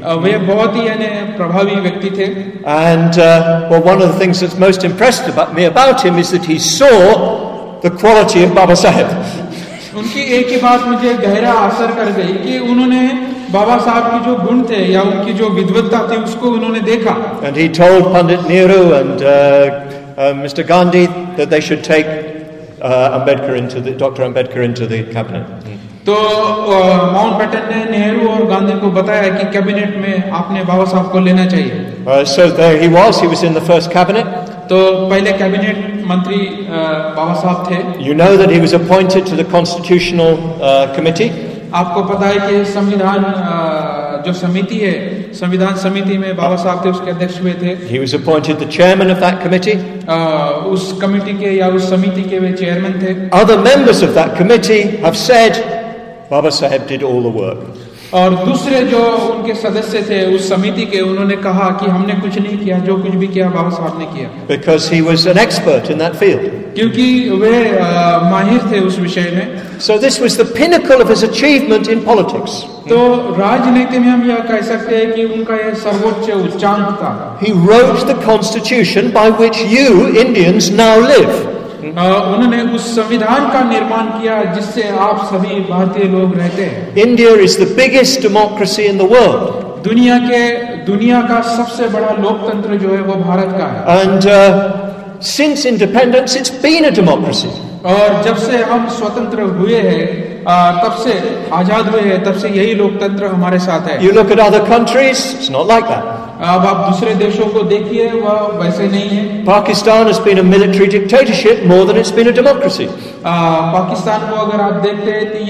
वे बहुत ही यानी प्रभावी व्यक्ति थे.
And uh, well, one of the things that's most impressed about me about him is that he saw the quality of Baba Saheb.
उनकी एक ही बात मुझे गहरा असर कर गई कि उन्होंने बाबा साहब की जो गुण थे या उनकी जो विद्वत्ता थी उसको उन्होंने देखा.
And he told Pandit Nehru and uh, uh, Mister Gandhi that they should take uh, Ambedkar into the Doctor Ambedkar into the cabinet.
तो माउंटबेटन ने नेहरू और गांधी को बताया कि कैबिनेट में आपने बाबा साहब को लेना चाहिए.
Uh, so there he was. He was in the first cabinet.
तो पहले कैबिनेट मंत्री बाबा साहब थे.
You know that he was appointed to the Constitutional uh, Committee.
आपको पता है कि संविधान जो समिति है, संविधान समिति में बाबा साहब थे उसके अध्यक्ष हुए थे.
He was appointed the chairman of that committee.
उस कमेटी के या उस समिति के वे चेयरमैन थे.
Other members of that committee have said Baba Saheb did all the work.
और दूसरे जो उनके सदस्य थे उस समिति के, उन्होंने कहा कि हमने कुछ नहीं किया, जो कुछ भी किया बाबा साहब ने किया.
Because he was an expert in that field.
क्योंकि वे माहिर थे उस विषय में.
So this was the pinnacle of his achievement in politics.
तो राजनीति में हम यह कह सकते हैं कि उनका यह सर्वोच्च उच्चांक था.
He wrote the constitution by which you Indians now live.
उन्होंने उस संविधान का निर्माण किया जिससे आप सभी भारतीय लोग रहते हैं.
India is the biggest democracy in the world.
दुनिया के दुनिया का सबसे बड़ा लोकतंत्र जो है वो भारत का है.
And uh, since independence, it's been a democracy.
और जब से हम स्वतंत्र हुए हैं, तब से आजाद हुए हैं, तब से यही लोकतंत्र हमारे साथ है.
You look at other countries, it's not like that.
अब आप दूसरे देशों को देखिए, वह वैसे नहीं है.
Pakistan has been a military dictatorship more than it's been a democracy.
Pakistan को अगर आप देखते हैं तो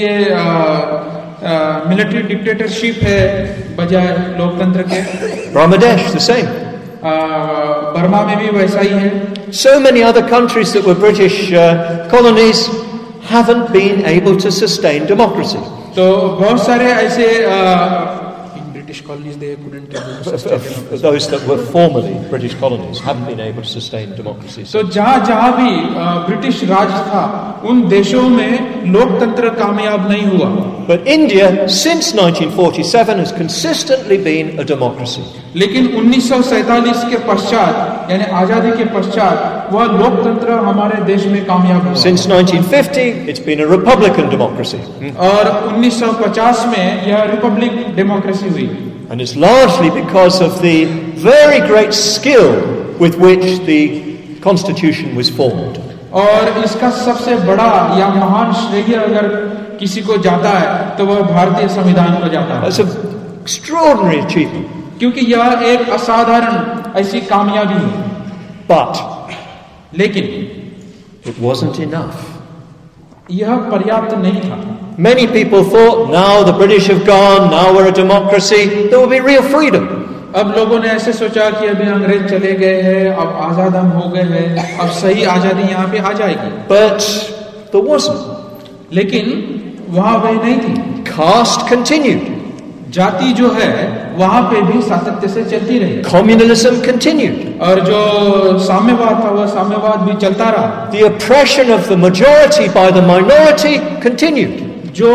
ये मिलिट्री डिक्टेटरशिप है बजाय लोकतंत्र के.
Bangladesh the same.
बर्मा में भी वैसा ही है.
So many other countries that were British uh, colonies haven't been able to sustain democracy.
तो बहुत सारे ऐसे British colonies they couldn't sustain
those that were formerly British colonies haven't been able to sustain democracy.
तो जहाँ जहाँ भी British राज था उन देशों में लोकतंत्र कामयाब नहीं हुआ.
But India since nineteen forty-seven has consistently been a democracy.
लेकिन उन्नीस सौ सैंतालीस के पश्चात यानी आजादी के पश्चात वह लोकतंत्र हमारे देश में कामयाब हुआ.
Since nineteen fifty it's been a republican democracy.
और उन्नीस सौ पचास में यह रिपब्लिक डेमोक्रेसी हुई.
And it's largely because of the very great skill with which the constitution was formed.
और इसका सबसे बड़ा या महान श्रेय अगर किसी को जाता है तो वह भारतीय संविधान को जाता है.
That's an extraordinary achievement.
क्योंकि यह एक असाधारण ऐसी कामयाबी है.
But
लेकिन
it wasn't enough.
यह पर्याप्त नहीं था.
Many people thought now the British have gone, now we're a democracy, there will be real freedom.
अब लोगों ने ऐसे सोचा कि अभी अंग्रेज चले गए हैं, अब आजाद हम हो गए हैं, अब सही आजादी यहाँ पे आ जाएगी.
But there wasn't.
लेकिन वहाँ वह नहीं थी.
Caste continued.
जाति जो है वहाँ पे भी सातत्य से चलती रही.
Communalism continued.
और जो साम्यवाद था वह साम्यवाद भी चलता रहा.
The oppression of the majority by the minority continued.
जो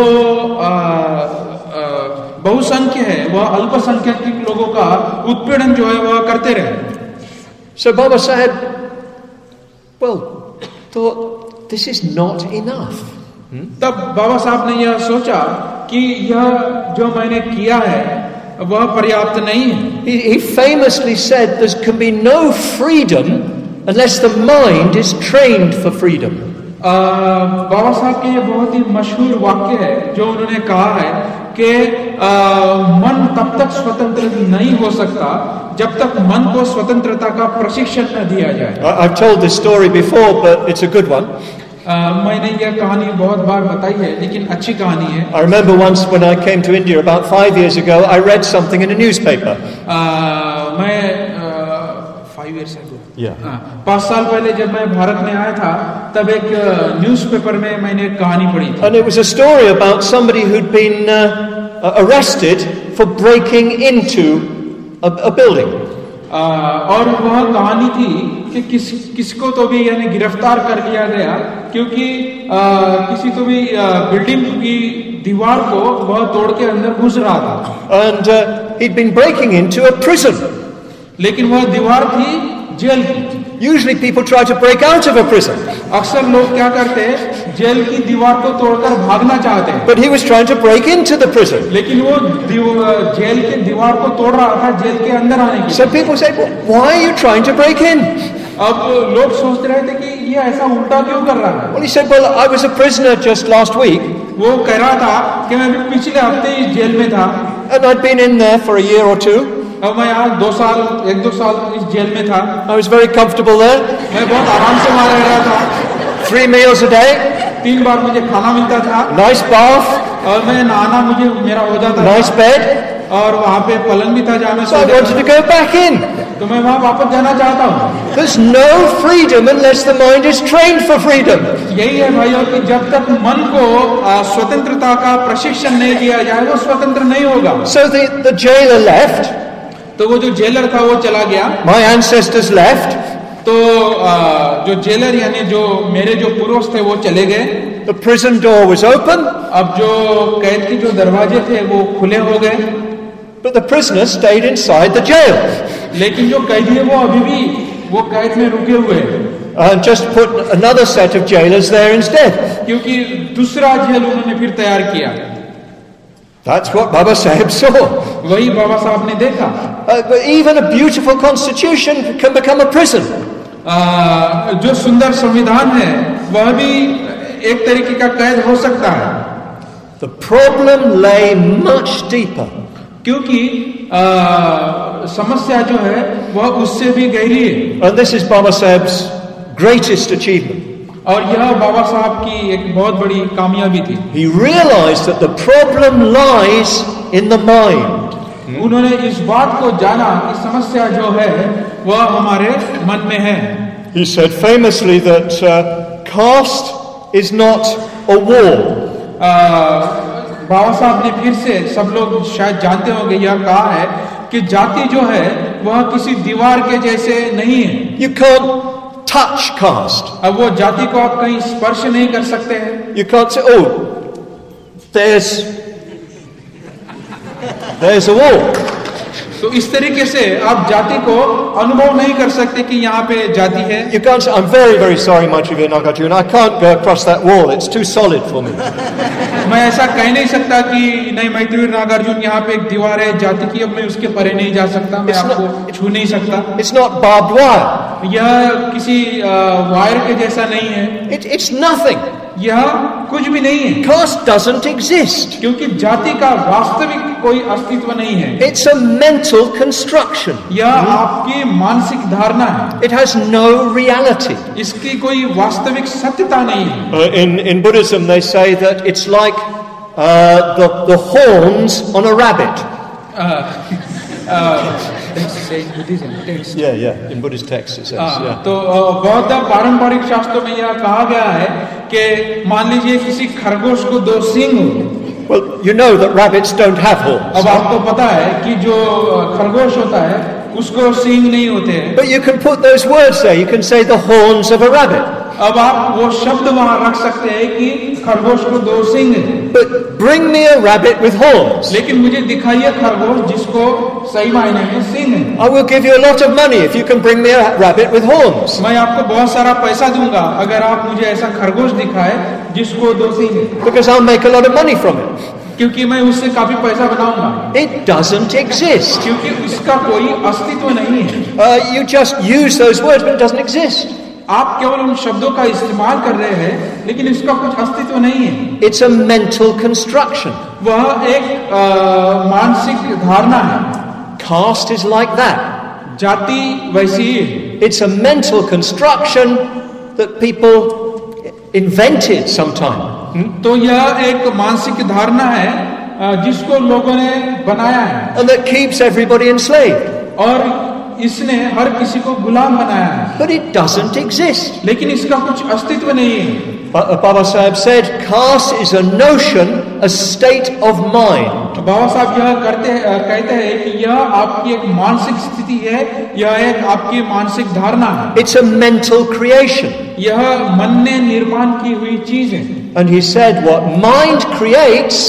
बहुसंख्य है वह अल्पसंख्यक लोगों का उत्पीड़न जो है वह करते रहे.
So Baba Saheb, well, thought this is not enough.
hmm? तब बाबा साहब ने यह सोचा कि यह जो मैंने किया है वह पर्याप्त नहीं है.
He, he famously said there can be no freedom unless the mind is trained for freedom.
बाबा साहब के ये बहुत ही मशहूर वाक्य है जो उन्होंने कहा है कि मन तब तक स्वतंत्र नहीं हो सकता जब तक मन को स्वतंत्रता का प्रशिक्षण न दिया जाए.
I've told this story before, but it's a good one.
Uh, मैंने यह कहानी बहुत बार बताई है लेकिन अच्छी कहानी है.
I remember once when I came to India about five years ago, I read something in a newspaper.
Uh, मैं फाइव इयर्स अगो
Yeah.
पाँच साल पहले जब मैं भारत में आया था तब एक न्यूज़पेपर में मैंने एक कहानी पढ़ी थी.
And it was a story about somebody who'd been uh, arrested for breaking into a, a building.
Uh, और वह कहानी थी कि किस किसको तो भी यानी गिरफ्तार कर लिया गया क्योंकि uh, किसी तो भी uh, बिल्डिंग की दीवार को वह तोड़ के अंदर घुस रहा था.
And uh, he'd been breaking into a prison.
लेकिन वह दीवार थी जेल की।
Usually people try to break out of a prison.
अक्सर लोग क्या करते हैं, जेल की दीवार को तोड़कर भागना चाहते हैं।
But he was trying to break into the prison.
लेकिन वो जेल के दीवार को तोड़ रहा था जेल के अंदर आने की।
So people say, well, why are you trying to break in?
अब लोग सोच रहे थे कि ये ऐसा उल्टा क्यों कर रहा है।
Well, he said, well, I was a prisoner just last week.
वो कह रहा था कि मैं पिछले हफ्ते ही जेल में था।
And I'd been in there for a year or two.
अब मैं यहाँ दो साल एक दो साल इस जेल में था।
I was very comfortable there.
मैं बहुत आराम से वहाँ रह रहा था।
Three meals a day.
तीन बार मुझे खाना मिलता था।
Nice bath.
और मैं नहाना मुझे मेरा हो जाता था।
Nice bed.
और वहाँ पे पलंग भी था जहाँ मैं
So I wanted to go back in.
तो मैं वहाँ वापस जाना चाहता हूँ।
There's no freedom unless the mind is trained for freedom.
यही है भाइयों कि जब तक मन को स्वतंत्रता का प्रशिक्षण नहीं दिया जाए वो स्वतंत्र नहीं होगा।
So the, the jailer left.
तो वो जो जेलर था वो चला गया।
My ancestors left.
तो जो जेलर यानी जो मेरे जो पूर्वज थे वो चले गए।
The prison door was open.
अब जो कैद के जो दरवाजे थे वो खुले हो गए।
But the prisoner stayed inside the jail.
लेकिन जो कैदी है वो अभी भी वो कैद में रुके हुए हैं।
And just put another set of jailers there instead.
क्योंकि दूसरा जेल उन्होंने फिर तैयार किया।
That's what Baba Sahib saw.
वही बाबा साहब ने देखा।
Uh, but even a beautiful constitution can become a prison.
uh, जो सुंदर संविधान है वह भी एक तरीके का कैद हो सकता है।
The problem lay much deeper.
क्योंकि आ, समस्या जो है वह उससे भी गहरी है।
And this is Baba Sahib's greatest achievement.
और यह बाबा साहब की एक बहुत बड़ी कामयाबी थी।
He realized that the problem lies in the mind.
उन्होंने इस बात को जाना कि समस्या जो है वह हमारे मन में है।
He said famously that uh, caste is not a wall.
आ, बाबा साहब ने फिर से सब लोग शायद जानते होंगे यह कहा है कि जाति जो है वह किसी दीवार के जैसे नहीं है।
You can't touch caste.
अब वो जाति को आप कहीं स्पर्श नहीं कर सकते हैं।
You can't say, oh, there's there's a wall.
तो इस तरीके से आप जाति को अनुभव नहीं कर सकते कि यहाँ पे जाति है।
You can't say, I'm very very sorry Maitreya Nagarjuna, I can't go across that wall, it's too solid for me.
मैं ऐसा कह नहीं सकता कि नहीं मैत्रेय नागार्जुन यहाँ पे एक दीवार है जाति की, अब मैं उसके परे नहीं जा सकता, मैं आपको छू नहीं सकता।
It's not barbed wire.
यह किसी वायर के जैसा नहीं है।
It, it's nothing.
यह कुछ भी नहीं है।
Caste doesn't exist.
क्योंकि जाति का वास्तविक कोई अस्तित्व नहीं है।
It's a mental construction.
यह आपकी मानसिक धारणा है।
It has no reality.
इसकी कोई वास्तविक सत्यता नहीं है।
Uh, in in Buddhism they say that it's like uh, the the horns on a rabbit.
Uh, uh,
Yeah, yeah. In Buddhist texts it says. Yeah.
तो बौद्ध पारंपरिक शास्त्रों में यह कहा गया है कि मान लीजिए किसी खरगोश को दो सींग हो।
Well, you know that rabbits don't have horns.
अब आपको पता है कि जो खरगोश होता है उसको सींग नहीं होते हैं।
But you can put those words there. You can say the horns of a rabbit.
अब आप वो शब्द वहां रख सकते हैं कि खरगोश को दो सींग हैं।
But bring me a rabbit with horns.
लेकिन मुझे दिखाइए खरगोश जिसको सही मायने में सींग है।
I will give you a lot of money if you can bring me a rabbit with horns.
मैं आपको बहुत सारा पैसा दूंगा अगर आप मुझे ऐसा खरगोश दिखाए जिसको दो सींग है।
Because I'll make a lot of money from it.
क्योंकि मैं उससे काफी पैसा बनाऊंगा।
It doesn't exist.
क्योंकि उसका कोई अस्तित्व नहीं है।
Uh, you just use those words, but it doesn't exist.
आप केवल उन शब्दों का इस्तेमाल कर रहे हैं लेकिन इसका कुछ अस्तित्व नहीं है।
It's a mental construction.
वह एक आ, मानसिक धारणा है।
Caste is like that.
जाति वैसी ही है।
It's a mental construction that people invented sometime. Hmm?
तो यह एक मानसिक धारणा है जिसको लोगों ने बनाया है।
And that keeps everybody enslaved.
और इसने हर किसी को गुलाम बनाया है।
But it doesn't exist.
लेकिन इसका कुछ अस्तित्व नहीं है।
Baba Sahib said, caste is a notion, a state of mind.
बाबा साहब यह करते कहते हैं कि यह आपकी एक मानसिक स्थिति है, यह एक आपकी मानसिक धारणा है।
It's a mental creation.
यह मन ने निर्माण की हुई चीज है।
And he said, what mind creates,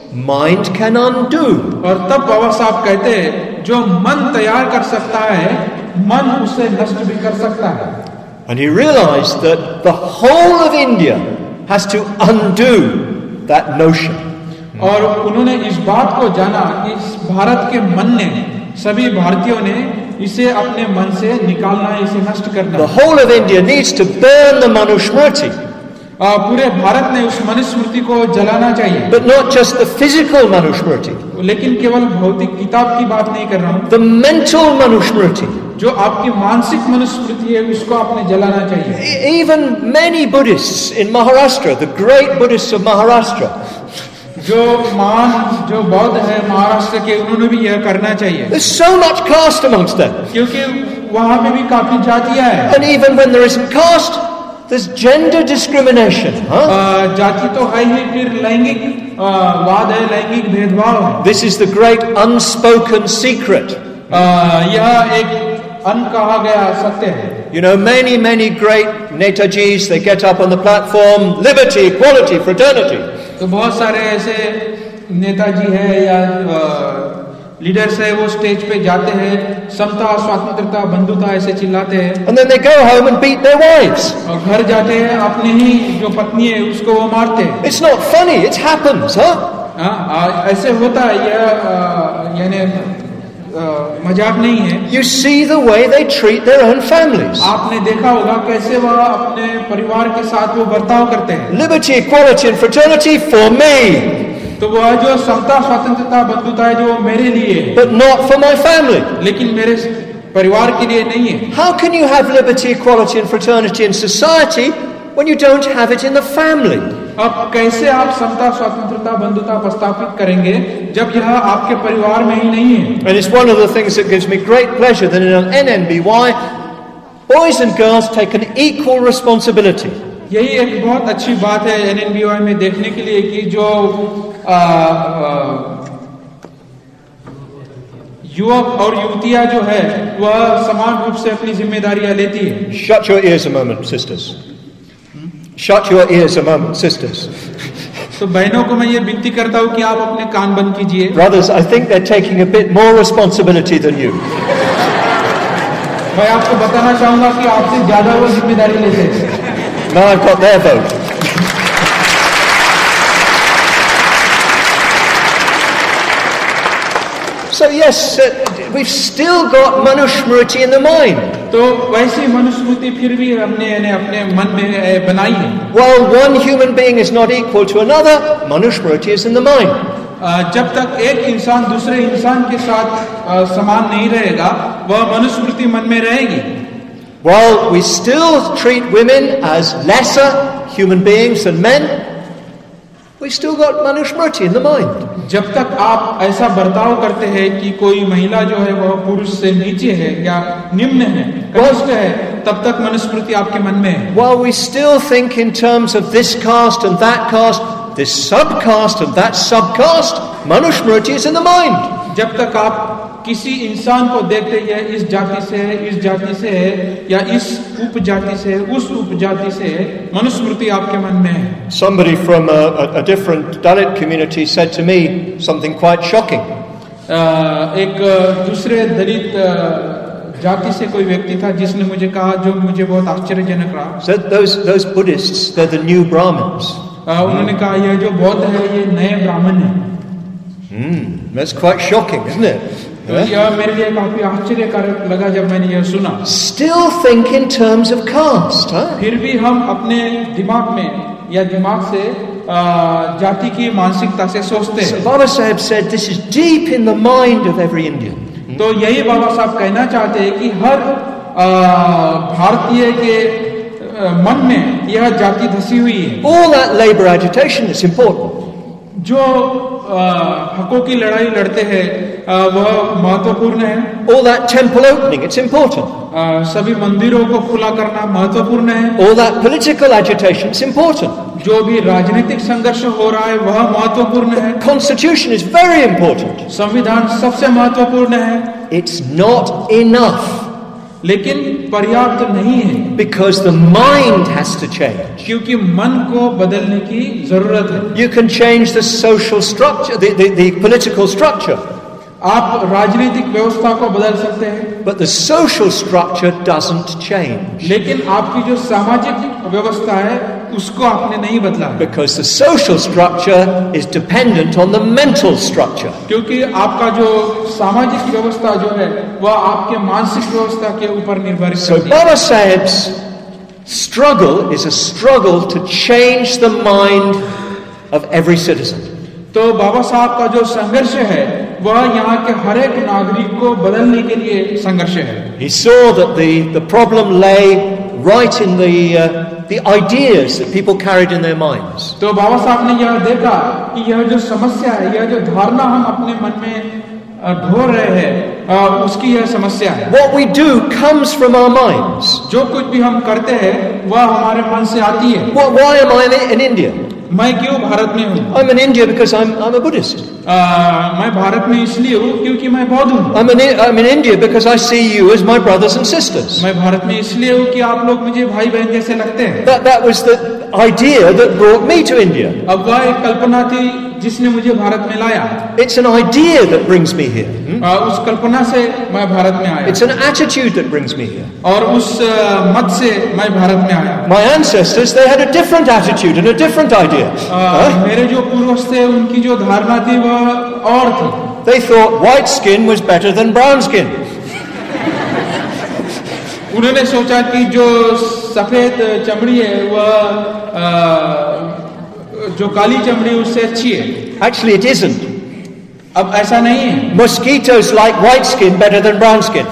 mind can undo.
और तब बाबा साहब कहते हैं जो मन तैयार कर सकता है मन उसे नष्ट भी कर सकता है.
And he realized that the whole of India has to undo that notion.
और उन्होंने इस बात को जाना कि इस भारत के मन ने सभी भारतीयों ने इसे अपने मन से निकालना है, इसे नष्ट करना.
The whole of India needs to burn the Manusmriti.
पूरे भारत ने उस मनुस्मृति को जलाना चाहिए.
But not just the physical Manusmriti.
लेकिन केवल भौतिक किताब की बात नहीं कर रहा हूँ.
The mental Manusmriti.
जो आपकी मानसिक मनुस्मृति है उसको आपने जलाना चाहिए.
Even many Buddhists in Maharashtra, the great Buddhists of Maharashtra,
जो महान जो बौद्ध है महाराष्ट्र के, उन्होंने भी यह करना चाहिए.
There's so much caste amongst them.
क्योंकि वहाँ पे भी काफी जातियां हैं.
And even when there isn't caste, there's gender discrimination. Huh?
uh, जाति तो है ही, फिर लैंगिक uh, वाद है, लैंगिक भेदभाव है.
This is the great unspoken secret.
uh, यह एक अनकहा गया सत्य है.
You know, many, many great Netajis, they get up on the platform, liberty, equality, fraternity.
तो बहुत सारे ऐसे नेताजी है या लीडर्स है, वो स्टेज पे जाते हैं, समता, स्वतंत्रता, बंधुता ऐसे चिल्लाते हैं.
And then they go home and beat their wives.
और घर जाते हैं, अपने ही जो पत्नी है उसको वो मारते हैं.
It's not funny, it happens, huh?
हाँ, ऐसे होता है. यह यानी मजाक नहीं है.
You see the way they treat their own families.
आपने देखा होगा कैसे वह अपने परिवार के साथ वो बर्ताव करते हैं.
Liberty, equality and fraternity for me.
तो वह जो समता, स्वतंत्रता, बंधुता है जो मेरे लिए,
but not for my family.
लेकिन मेरे परिवार के लिए नहीं है.
How can you have liberty, equality and fraternity in society when you don't have it in the family?
अब कैसे आप समता, स्वतंत्रता, बंधुता प्रस्थापित करेंगे जब यह आपके परिवार में ही नहीं है?
And it's one of the things that gives me great pleasure that in an N N B Y, boys and girls take an equal responsibility.
यही एक बहुत अच्छी बात है एन एन बी वाई में देखने के लिए कि जो युवक और युवतियां जो है वह समान रूप से अपनी जिम्मेदारियां लेती है.
Shut your ears a moment, sisters. Shut your ears a moment, sisters.
तो बहनों को मैं ये विनती करता हूँ कि आप अपने कान बंद कीजिए.
Brothers, I think they're taking a bit more responsibility than you.
मैं आपको बताना चाहूंगा कि आपसे ज्यादा वो जिम्मेदारी लेते हैं.
Now I've got their vote. So yes, uh, we've still got Manusmriti in the mind.
तो वैसी मनुस्मृति फिर भी हमने यानी अपने मन में बनाई है.
While one human being is not equal to another, Manusmriti is in the mind.
जब तक एक इंसान दूसरे इंसान के साथ समान नहीं रहेगा, वह मनुस्मृति मन में रहेगी.
While we still treat women as lesser human beings than men, we still got Manusmriti in the mind.
जब तक आप ऐसा बर्ताव करते हैं कि कोई महिला जो है वह पुरुष से नीचे है या निम्न है, कनिष्ठ है, तब तक मनुस्मृति आपके मन में है.
While we still think in terms of this caste and that caste, this subcaste and that subcaste, Manusmriti is in the mind.
जब तक आप किसी इंसान को देखते हैं इस जाति से है, इस जाति से है या इस उपजाति से है, उस उपजाति से है, मनुस्मृति आपके मन में है.
Somebody from a, a, a different Dalit community said to me something quite shocking.
uh, एक दूसरे दलित जाति से कोई व्यक्ति था जिसने मुझे कहा जो मुझे बहुत आश्चर्यजनक रहा.
So those those Buddhists, they're the new Brahmins.
uh, उन्होंने कहा यह जो बौद्ध है ये नए ब्राह्मण है.
Hmm, that's quite shocking, isn't it?
यह मेरे लिए काफी आश्चर्यकारक लगा जब मैंने यह सुना.
Still think in terms of caste, huh?
फिर भी हम अपने दिमाग में या दिमाग से जाति की मानसिकता से सोचते हैं.
So Baba Sahib said this is deep in the mind of every Indian.
तो यही बाबा साहब कहना चाहते हैं कि हर भारतीय के मन में यह जाति धसी हुई है.
All that labor agitation is important.
जो हकों की लड़ाई लड़ते हैं वह महत्वपूर्ण है.
All that temple opening, it's important.
सभी मंदिरों को खुला करना महत्वपूर्ण है.
All that political agitation, it's important.
जो भी राजनीतिक संघर्ष हो रहा है वह महत्वपूर्ण है.
Constitution is very important.
संविधान सबसे महत्वपूर्ण है.
It's not enough
लेकिन पर्याप्त नहीं है,
because the mind has to change.
क्योंकि मन को बदलने की जरूरत है.
You can change the social structure, the, the, the political structure,
आप राजनीतिक व्यवस्था को बदल सकते हैं,
but the social structure doesn't change,
लेकिन आपकी जो सामाजिक व्यवस्था है उसको आपने नहीं बदला है.
because the social structure is dependent on the mental structure.
क्योंकि आपका जो सामाजिक व्यवस्था जो है वह आपके मानसिक व्यवस्था के ऊपर निर्भर
So
करती है.
Baba Saheb's struggle is a struggle to change the mind of every citizen.
तो बाबा साहब का जो संघर्ष है वह यहाँ के हर एक नागरिक को बदलने के लिए संघर्ष है.
He saw that the, the problem lay right in the, uh, the ideas that people carried in their minds.
तो बाबा साहब ने यह देखा कि यह जो समस्या है, यह जो धारणा हम अपने मन में ढो रहे हैं, उसकी यह समस्या है.
What we do comes from our minds.
जो कुछ भी हम करते हैं वह हमारे मन से आती है.
Why, why am I in, in India?
मैं क्यों भारत में हूँ?
I'm in India because I'm, I'm a Buddhist.
आ, मैं भारत में इसलिए हूँ क्योंकि मैं बौद्ध हूँ.
I'm in, I'm in India because I see you as my brothers and sisters.
मैं भारत में इसलिए हूँ कि आप लोग मुझे भाई बहन जैसे लगते हैं.
That, that was the idea that brought me to India.
अब वह एक कल्पना थी जिसने मुझे भारत में लाया.
It's an idea that brings me here. Hmm?
आ, उस कल्पना से मैं भारत में आया.
It's an attitude that brings me here.
और उस uh, मत से मैं भारत में आया.
My ancestors, they had a different attitude and a different idea.
Uh,
huh?
मेरे जो पूर्वज थे उनकी जो धारणा थी वह और थी.
They thought white skin was better than brown skin.
उन्होंने सोचा कि जो सफेद चमड़ी है वह जो काली चमड़ी उससे अच्छी है.
Actually, it isn't.
अब ऐसा नहीं है.
Mosquitoes like white skin better than brown skin.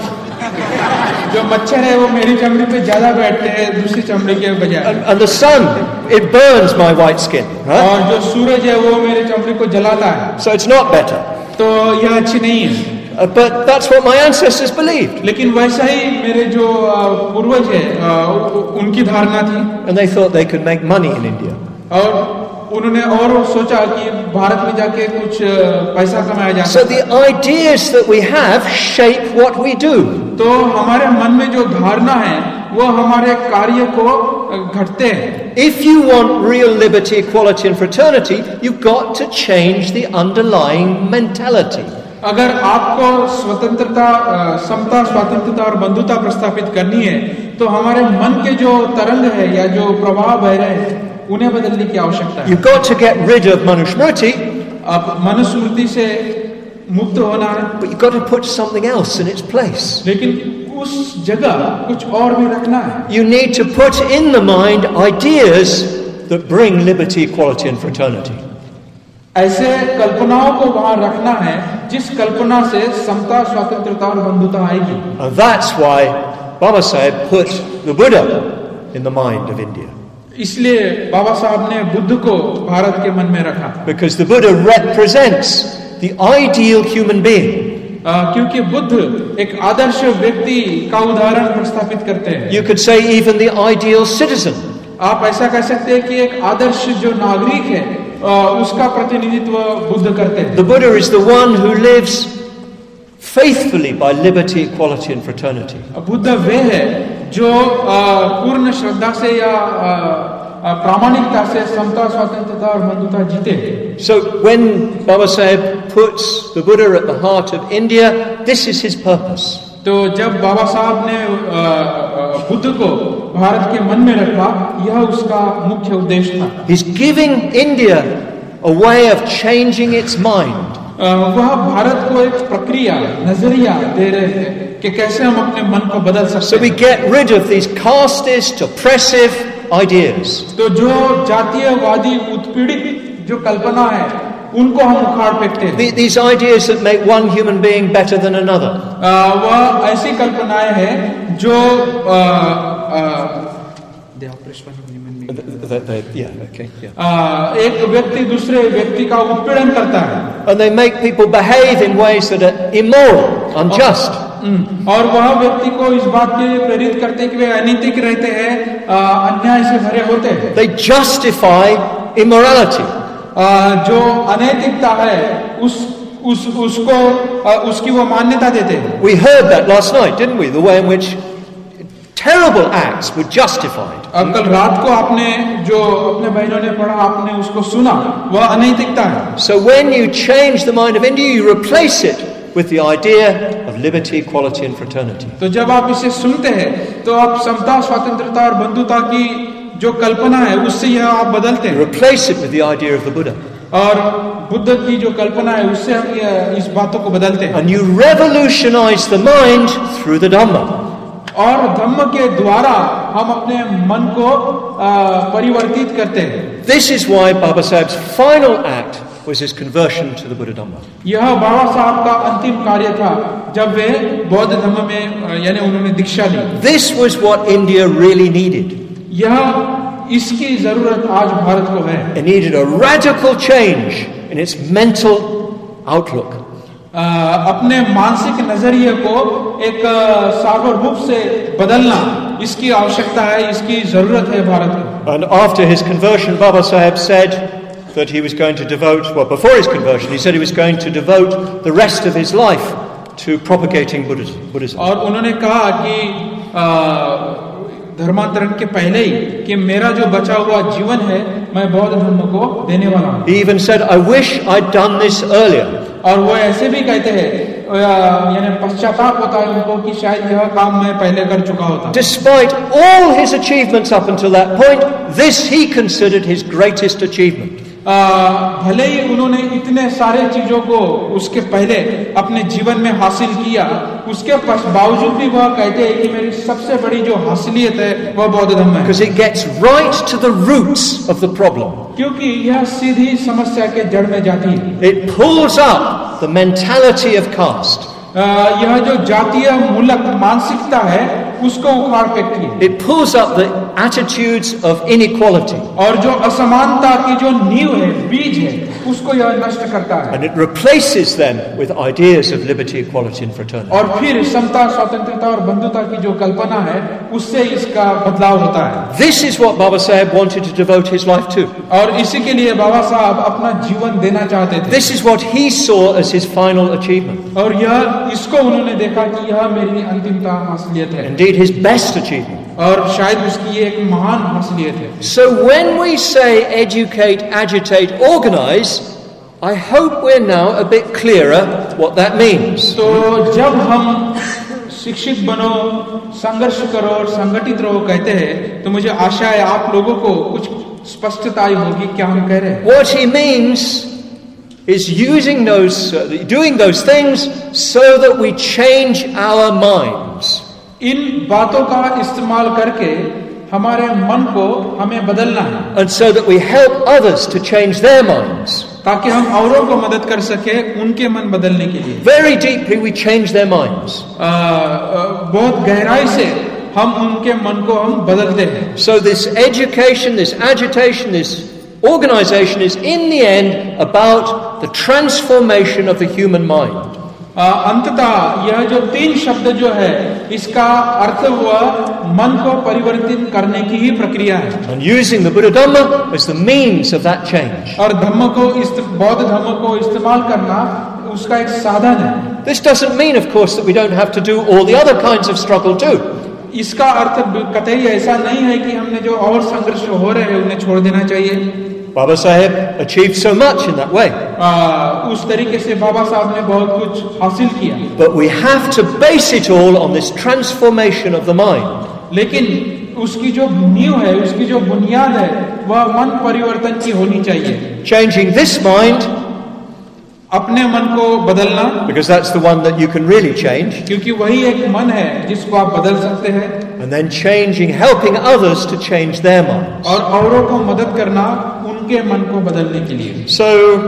जो मच्छर है वो मेरी चमड़ी पे ज्यादा बैठते हैं दूसरी चमड़ी के बजाय.
And, and the sun, it burns my white skin. Huh?
और जो सूरज है वो मेरी चमड़ी को जलाता है.
So it's not better.
तो यह अच्छी नहीं है.
Uh, but that's what my ancestors believed.
लेकिन वैसा ही मेरे जो पूर्वज है उनकी धारणा थी.
And they thought they could make money in India.
और उन्होंने और सोचा कि भारत में जाके कुछ पैसा कमाया जा
सकता है. So the ideas that we have shape what we do.
तो हमारे मन में जो धारणा है वो हमारे कार्य को घटते हैं.
If you want real liberty, equality and fraternity, you've got to change the underlying mentality.
अगर आपको स्वतंत्रता, समता, स्वातंत्रता और बंधुता प्रस्थापित करनी है तो हमारे मन के जो तरंग है या जो प्रवाह बह रहे हैं उन्हें बदलने की आवश्यकता है.
You've got to get rid of Manusmriti.
अब मनुस्मृति से मुक्त होना है.
But you've got to put something else in its place.
लेकिन उस जगह कुछ और भी रखना है.
You need to put in the mind ideas that bring liberty, equality and fraternity.
ऐसे कल्पनाओं को वहां रखना है जिस कल्पना से समता, स्वतंत्रता और बंधुता आएगी.
And that's why Baba Saheb put the Buddha in the mind of India.
इसलिए बाबा साहब ने बुद्ध को भारत के मन में रखा.
Because the Buddha represents the ideal human being.
uh, क्योंकि बुद्ध एक आदर्श व्यक्ति का उदाहरण प्रस्थापित करते हैं.
You could say even the ideal citizen.
आप ऐसा कह सकते हैं कि एक आदर्श जो नागरिक है uh, उसका प्रतिनिधित्व बुद्ध करते हैं.
The Buddha is the one who lives faithfully by liberty, equality and fraternity.
Buddha वे है जो पूर्ण श्रद्धा से या प्रामाणिकता से समता, स्वतंत्रता और बंधुता जीते.
So when Baba Saheb puts the Buddha at the heart of India, this is his purpose.
तो जब बाबा साहब ने बुद्ध को भारत के मन में रखा, यह उसका मुख्य उद्देश्य था.
He's giving India a way of changing its mind.
वह भारत को एक प्रक्रिया, नजरिया दे रहे थे कि कैसे हम अपने मन को बदल सकते हैं.
So we get rid of these casteist, oppressive ideas.
तो जो जातीयवादी, उत्पीड़ित जो कल्पना है उनको हम उखाड़ फेंकते हैं.
These ideas that make one human being better than another.
वह ऐसी कल्पनाएं हैं जो
yeah, okay, yeah.
एक व्यक्ति दूसरे व्यक्ति का उत्पीड़न करता है.
And they make people behave in ways that are immoral, unjust.
और वह व्यक्ति को इस बात के लिए प्रेरित करते हैं कि वे अनैतिक रहते हैं, अन्याय से भरे होते हैं.
They justify immorality.
जो अनैतिकता है उस उस उसको उसकी वो मान्यता देते हैं.
We heard that last night, didn't we? The way in which terrible acts were justified.
अब कल रात को आपने जो अपने बहनों ने पढ़ा, आपने उसको सुना, वह अनैतिकता है.
So when you change the mind of India, you replace it with the idea of liberty, equality and fraternity.
तो जब आप इसे सुनते हैं तो आप समता, स्वतंत्रता और बंधुता की जो कल्पना है उससे यह आप बदलते हैं.
Replace it with the idea of the Buddha.
और बुद्ध की जो कल्पना है उससे हम ये इस बातों को बदलते हैं.
And you revolutionize the mind through the Dhamma.
और धम्म के द्वारा हम अपने मन को आ, परिवर्तित करते हैं.
This is why Baba Saheb's final act was his conversion to the Buddha Dhamma.
यह बाबा साहब का अंतिम कार्य था जब वे बौद्ध धम्म में यानी उन्होंने दीक्षा ली.
This was what India really needed.
यह इसकी जरूरत आज भारत को है.
It needed a radical change in its mental outlook.
आ, अपने मानसिक नजरिए को एक सार्वभौम रूप से बदलना, इसकी आवश्यकता है, इसकी जरूरत है भारत को.
And after his conversion, Baba Saheb said that he was going to devote, well, before his conversion, he said he was going to devote the rest of his life to propagating Buddhism.
और उन्होंने कहा कि आ, धर्मांतरण के पहले ही कि मेरा जो बचा हुआ जीवन है मैं बौद्ध धर्म को देने वाला हूँ.
He even said, I wish I'd done this earlier.
और वो ऐसे भी कहते हैं, यानी पश्चाताप होता है उनको कि शायद यह काम मैं पहले कर चुका होता.
Despite all his achievements up until that point, this he considered his greatest achievement.
भले ही उन्होंने इतने सारे चीजों को उसके पहले अपने जीवन में हासिल किया, उसके बावजूद भी वह कहते हैं कि मेरी सबसे बड़ी जो हासिलियत है वह बौद्ध धर्म है.
Because it gets right to the roots of the problem.
क्योंकि यह सीधी समस्या के जड़ में जाती है.
It pulls up the mentality of caste.
यह जो जातीय मूलक मानसिकता है उसको उखाड़ फेंकती है.
It pulls up the attitudes of inequality.
और जो असमानता की जो नींव है, बीज है, उसको यह नष्ट करता है.
And it replaces them with ideas of liberty, equality and fraternity.
और फिर समता, स्वतंत्रता और बंधुता की जो कल्पना है उससे इसका बदलाव होता है.
This is what Baba Saheb wanted to devote his life to.
और इसी के लिए बाबा साहब अपना जीवन देना चाहते थे.
This is what he saw as his final achievement.
और यह इसको उन्होंने देखा कि यह मेरी अंतिमता हासिलियत है.
Indeed, his best achievement.
और शायद उसकी ये एक महान हासिलियत है.
So when we say educate, agitate, organize, I hope we're now a bit clearer what that means.
तो जब हम शिक्षित बनो, संघर्ष करो और संगठित रहो कहते हैं, तो मुझे आशा है आप लोगों को कुछ स्पष्टता होगी क्या हम कह रहे हैं.
What he means is using those, uh, doing those things so that we change our minds.
इन बातों का इस्तेमाल करके हमारे मन को हमें बदलना है.
And so that we help others to change their minds.
ताकि हम औरों को मदद कर सके उनके मन बदलने के लिए.
Very deeply we change their minds.
आ, आ, बहुत गहराई से हम उनके मन को हम बदलते हैं.
So this education, this agitation, this organization is in the end about the transformation of the human mind.
अंततः यह जो तीन शब्द जो है इसका अर्थ हुआ मन को परिवर्तित करने की ही प्रक्रिया है.
And using the Buddha Dhamma as the means of that change.
और धम्म को बौद्ध धम्म को इस्तेमाल करना उसका एक साधन है.
This doesn't mean, of course, that we don't have to do all the other kinds of struggle too.
इसका अर्थ कतई ऐसा नहीं है कि हमने जो और संघर्ष हो रहे हैं उन्हें छोड़ देना चाहिए.
Baba Saheb achieved so much in that way.
आ, उस तरीके से बाबा साहब ने बहुत कुछ हासिल किया.
But we have to base it all on this transformation of the mind.
लेकिन उसकी जो नींव है, उसकी जो बुनियाद है, वह मन परिवर्तन की होनी चाहिए.
Changing this mind,
अपने मन को बदलना,
because that's the one that you can really change.
क्योंकि वही एक मन है जिसको आप बदल सकते हैं.
And then changing, helping others to change their minds.
और औरों को मदद करना उनके मन को बदलने के लिए.
So,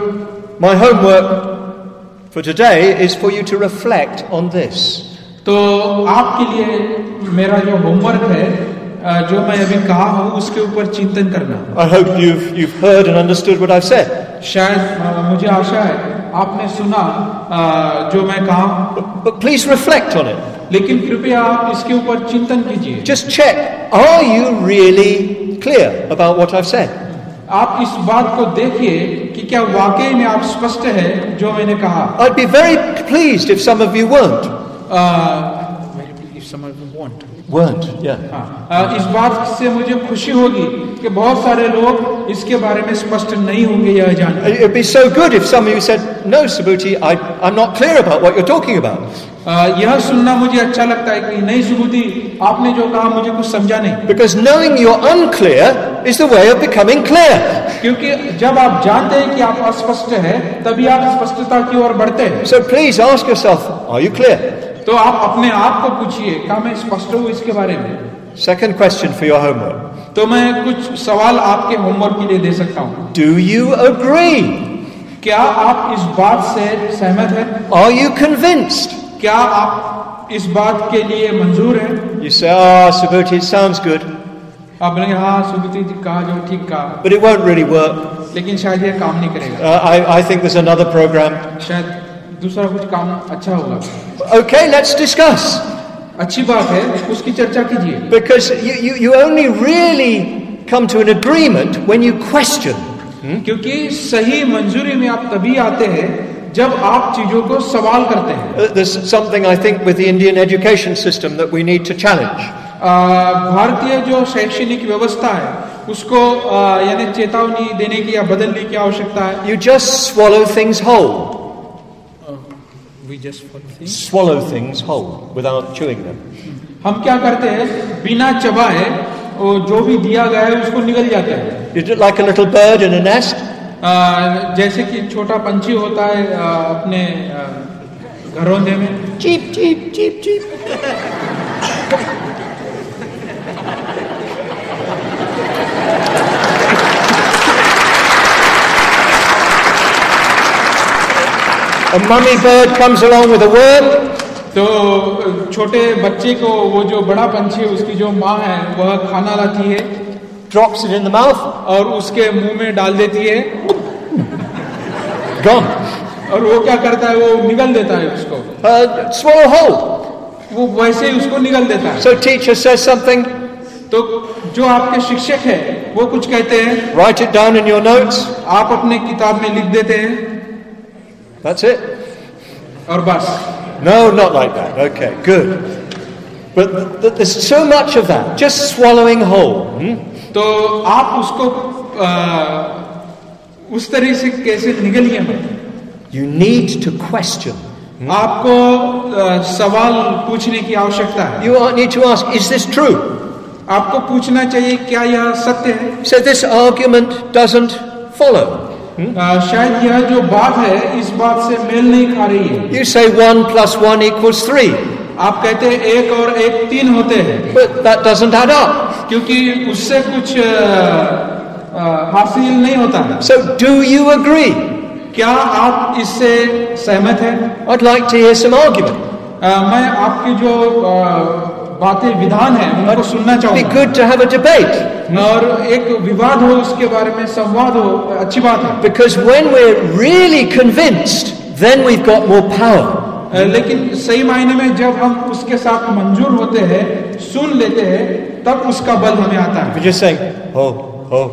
my homework for today is for you to reflect on this.
तो आपके लिए मेरा जो होमवर्क है, जो मैं अभी कहा हूँ उसके ऊपर चिंतन करना.
I hope you've you've heard and understood what I've said.
शायद मुझे आशा है आपने सुना जो मैं कहा.
But, but please reflect on it.
लेकिन कृपया आप इसके ऊपर चिंतन कीजिए.
Just check, are you really clear about what I've said?
आप इस बात को देखिए कि क्या वाकई में आप स्पष्ट है जो मैंने कहा.
I'd be very pleased if some of you weren't.
Uh, if some of you weren't.
weren't. Yeah.
हाँ, इस बात से मुझे खुशी होगी कि बहुत सारे लोग इसके बारे में स्पष्ट नहीं होंगे यह जानकर.
It'd be so good if some of you said, "No, Subhuti, I, I'm not clear about what you're talking about."
यह सुनना मुझे अच्छा लगता है कि नहीं सुबुद्धि, आपने जो कहा मुझे कुछ समझा नहीं.
Because knowing you're unclear is the way of becoming clear.
क्योंकि जब आप जानते हैं कि आप अस्पष्ट हैं, तभी आप स्पष्टता की ओर बढ़ते हैं.
So please ask yourself, are you clear?
तो आप अपने आप को पूछिए, क्या मैं स्पष्ट हूँ इसके बारे में?
Second question for your homework.
तो मैं कुछ सवाल आपके होमवर्क के लिए दे सकता हूँ.
Do you agree?
क्या आप इस बात से सहमत हैं?
Are you convinced?
क्या आप इस बात के लिए मंजूर हैं?
You say, "Ah, oh, Subhuti, it sounds good."
आप बोलेंगे हाँ सुबुद्धि जी कहा जो ठीक कहा.
But it won't really work.
लेकिन शायद ये काम नहीं करेगा.
Uh, I, I think there's another program.
शायद दूसरा कुछ काम अच्छा होगा.
Okay, let's discuss.
अच्छी बात है, उसकी चर्चा कीजिए.
Because you, you, you only really come to an agreement when you question. Hmm?
क्योंकि सही मंजूरी में आप तभी आते हैं जब आप चीजों को सवाल करते हैं.
Uh, there's something I think with the Indian education system that we need to challenge.
भारतीय जो शैक्षणिक व्यवस्था है उसको यानी चेतावनी देने की या बदलने की आवश्यकता है.
You just swallow things whole.
We just things.
Swallow things whole without chewing them.
हम क्या करते हैं, बिना चबाए वो जो भी दिया गया है उसको निगल जाते हैं.
You do like a little bird in a nest.
आ, जैसे कि छोटा पंछी होता है आ, अपने घरौंदे में.
Cheep, cheep, cheep, cheep. A mummy bird comes along with a worm.
तो छोटे बच्चे को वो जो बड़ा पंछी उसकी जो माँ है वह खाना लाती है.
Drops it in the mouth.
और उसके मुंह में डाल देती है.
Gone.
और वो क्या करता है, वो निगल देता है उसको.
Uh, swallow whole.
वो वैसे ही उसको निगल देता है.
So teacher says something.
तो जो आपके शिक्षक है वो कुछ कहते हैं.
Write it down in your notes.
आप अपने किताब में लिख देते हैं.
That's it.
और बस.
No, not like that. Okay, good. But th- th- there's so much of that. Just swallowing whole. Hmm?
तो आप उसको आ, उस तरह से कैसे निगलिए मत.
You need to question.
Hmm? आपको आ, सवाल पूछने की आवश्यकता है.
You need to ask, is this true?
आपको पूछना चाहिए क्या यह सत्य है.
So this argument doesn't follow.
Hmm? आ, शायद यह जो बात है इस बात से मेल नहीं खा रही है.
You say one plus one equals three.
आप कहते हैं एक और एक तीन होते हैं.
But that doesn't add up.
क्योंकि उससे कुछ आ, आ, हासिल नहीं होता है.
So do you agree?
क्या आप इससे सहमत हैं?
I'd like to hear some argument.
आ, मैं आपकी जो आ, बातें विधान है उनको सुनना
It'd be
चाहूंगा.
good to have a debate.
और एक विवाद हो, उसके बारे में संवाद हो, अच्छी बात है.
Because when we're really convinced, then we've got more power.
लेकिन सही मायने में जब हम उसके साथ मंजूर होते हैं, सुन लेते हैं, तब उसका बल हमें आता है.
We're just saying, oh, oh.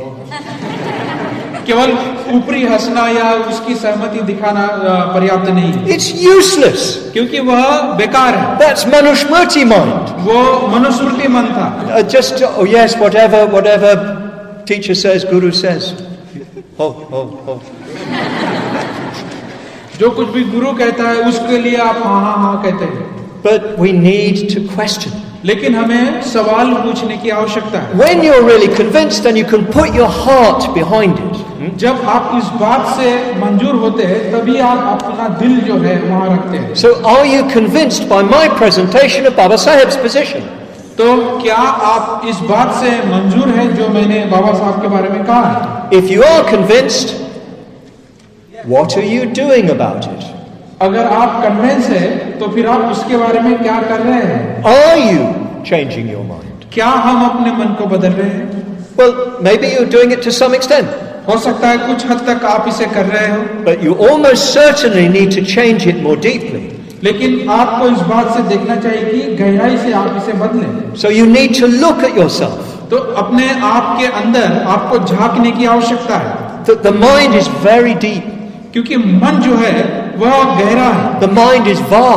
केवल ऊपरी हंसना या उसकी सहमति दिखाना पर्याप्त नहीं है.
It's useless.
क्योंकि वह बेकार है.
That's Manusmriti mind.
वो मनुस्मृति मन था.
Uh, just oh yes, whatever, whatever teacher says, guru says. Oh, oh, oh.
जो कुछ भी गुरु कहता है उसके लिए आप हाँ हाँ हाँ कहते हैं.
But we need to question.
लेकिन हमें सवाल पूछने की आवश्यकता है.
When you're really convinced, then you can put your heart behind it.
जब आप इस बात से मंजूर होते हैं तभी आप अपना दिल जो है वहां रखते हैं.
So are you convinced by my presentation of Baba Saheb's position?
तो क्या आप इस बात से मंजूर है जो मैंने बाबा साहब के बारे में कहा है?
If you are convinced, what are you doing about it?
अगर आप कन्विंस है तो फिर आप उसके बारे में क्या कर रहे हैं?
Are you changing your mind?
क्या हम अपने मन को बदल रहे हैं?
Well, maybe you're doing it to some extent.
हो सकता है कुछ हद तक आप इसे कर रहे हो.
But you almost certainly need to change it more deeply.
लेकिन आपको इस बात से देखना चाहिए कि गहराई से आप इसे बदलें.
So you need to look at yourself.
तो अपने आप के अंदर आपको झांकने की आवश्यकता है.
The, the mind is very deep.
क्योंकि मन जो है वह गहरा है.
The mind is vast.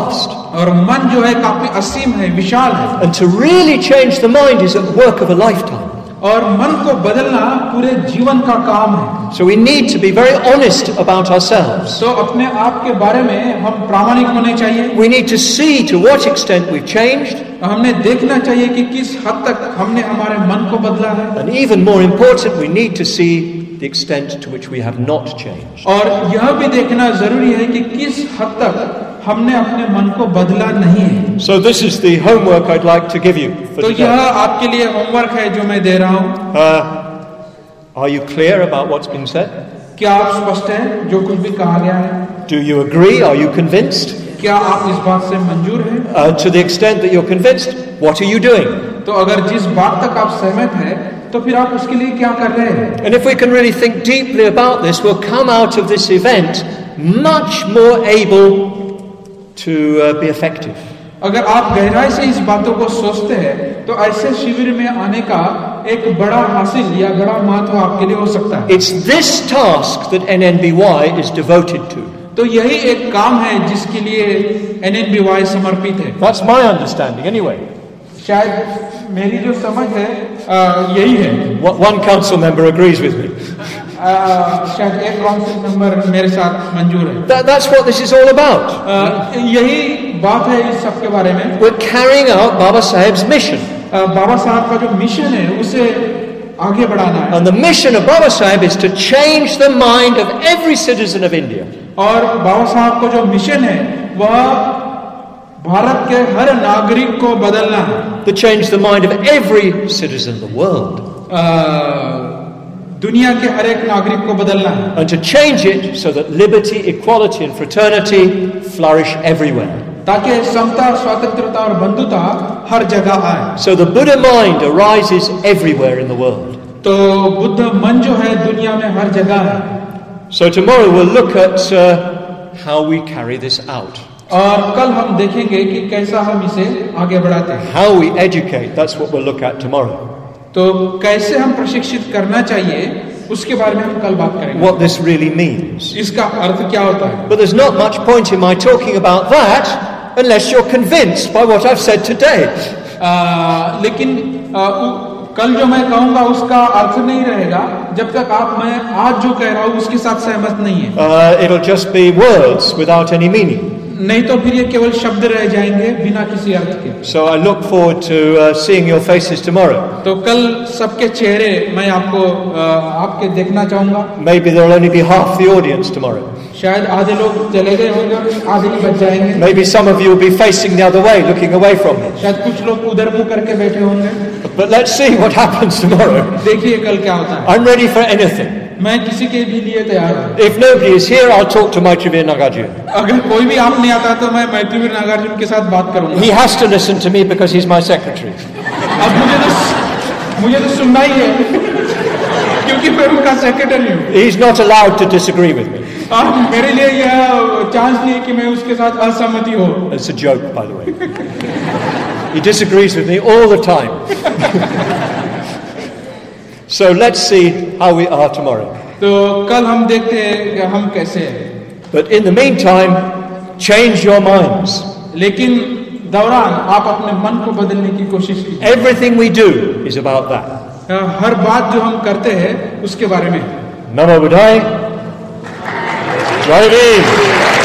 और मन जो है काफी असीम है, विशाल है।
And to really change the mind is a work of a lifetime.
और मन को बदलना पूरे जीवन का काम है।
So we need to be very honest about ourselves.
तो अपने आप के बारे में हम प्रामाणिक होने चाहिए।
We need to see to what extent we've changed.
हमने देखना चाहिए कि किस हद तक हमने हमारे मन को बदला है।
And even more important, we need to see the extent to which we have not changed.
और यह भी देखना जरूरी है कि किस हद तक हमने अपने मन को बदला नहीं है।
So this is the homework I'd like to give you for
तो
today.
यह आपके लिए होमवर्क है जो मैं दे रहा हूँ।
Uh, are you clear about what's been said?
क्या आप स्पष्ट हैं जो कुछ भी कहा गया है?
Do you agree? Are you convinced?
क्या आप इस बात से मंजूर हैं?
Uh, to the extent that you're convinced, what are you doing?
तो अगर जिस बात तक आप सहमत हैं, तो फिर आप उसके लिए क्या कर रहे हैं?
And if we can really think deeply about this, we'll come out of this event much more able to uh, be effective.
अगर आप गहराई से इस बातों को सोचते हैं, तो ऐसे शिविर में आने का एक बड़ा हासिल या बड़ा महत्व आपके लिए हो सकता है।
It's this task that N N B Y is devoted to.
तो यही एक काम है जिसके लिए N N B Y समर्पित है।
That's my understanding, anyway.
शायद मेरी जो समझ है आ, यही है।
One council member agrees with me.
आ, शायद एक काउंसिल मेंबर मेरे साथ मंजूर है।
That, that's what this is all about.
आ, यही बात है इस सब के बारे में।
We're carrying out Baba Saheb's mission.
आ, बाबा साहब का जो मिशन है उसे आगे बढ़ाना है।
And the mission of Baba Saheb is to change the mind of every citizen of India.
और बाबा साहब का जो मिशन है वह भारत के हर नागरिक को बदलना है।
To change the mind of every citizen of the world.
आ, दुनिया के हर एक नागरिक को बदलना है।
And to change it so that liberty, equality and fraternity flourish everywhere.
ताकि समता, स्वतंत्रता और बंधुता हर जगह आए।
So the Buddha mind arises everywhere in the world.
तो बुद्ध मन जो है दुनिया में हर जगह है।
So tomorrow we'll look at uh, how we carry this out.
और कल हम देखेंगे कि कैसा हम इसे आगे बढ़ाते हैं।
How we educate, that's what we'll look at tomorrow.
तो कैसे हम प्रशिक्षित करना चाहिए उसके बारे में हम कल बात करेंगे।
What this really means.
इसका अर्थ क्या होता है?
But there's not much point in my talking about that unless you're convinced by what I've said today.
आ, लेकिन आ, उ, कल जो मैं कहूंगा उसका अर्थ नहीं रहेगा जब तक आप मैं आज जो कह रहा हूँ उसके साथ सहमत नहीं है।
Uh, it'll just be words without any meaning.
नहीं तो फिर ये केवल शब्द रह जाएंगे बिना किसी अर्थ के।
So I look forward to uh, seeing your faces tomorrow.
तो कल सबके चेहरे मैं आपको आ, आपके देखना चाहूंगा।
Maybe there'll only be half the audience tomorrow.
शायद आधे लोग चले गए होंगे और आधे ही बच जाएंगे।
Maybe some of you will be facing the other way, looking away from me.
शायद कुछ लोग उधर मुंह करके बैठे होंगे।
But let's see what happens tomorrow.
देखिए कल क्या होता है।
I'm ready for anything.
मैं किसी के भी लिए तैयार हूँ।
If nobody is here, I'll talk to Maitreya Nagarjuna.
अगर कोई भी आप नहीं आता तो मैं मैत्रेय नागार्जुन के साथ बात करूंगा।
He has to listen to me because he's my secretary.
अब मुझे तो मुझे तो सुनना ही है क्योंकि मैं उनका सेक्रेटरी हूँ।
He's not allowed to disagree with me.
अब मेरे लिए यह चांस नहीं है कि मैं उसके साथ असहमति हो।
It's a joke, by the way. He disagrees with me all the time. So let's see how we are tomorrow.
तो कल हम देखते हैं कि हम कैसे हैं।
But in the meantime, change your minds.
लेकिन दौरान आप अपने मन को बदलने की कोशिश कीजिए।
Everything we do is about that.
हर बात जो हम करते हैं उसके बारे में।
Namo Buddhaya. Jai Hind.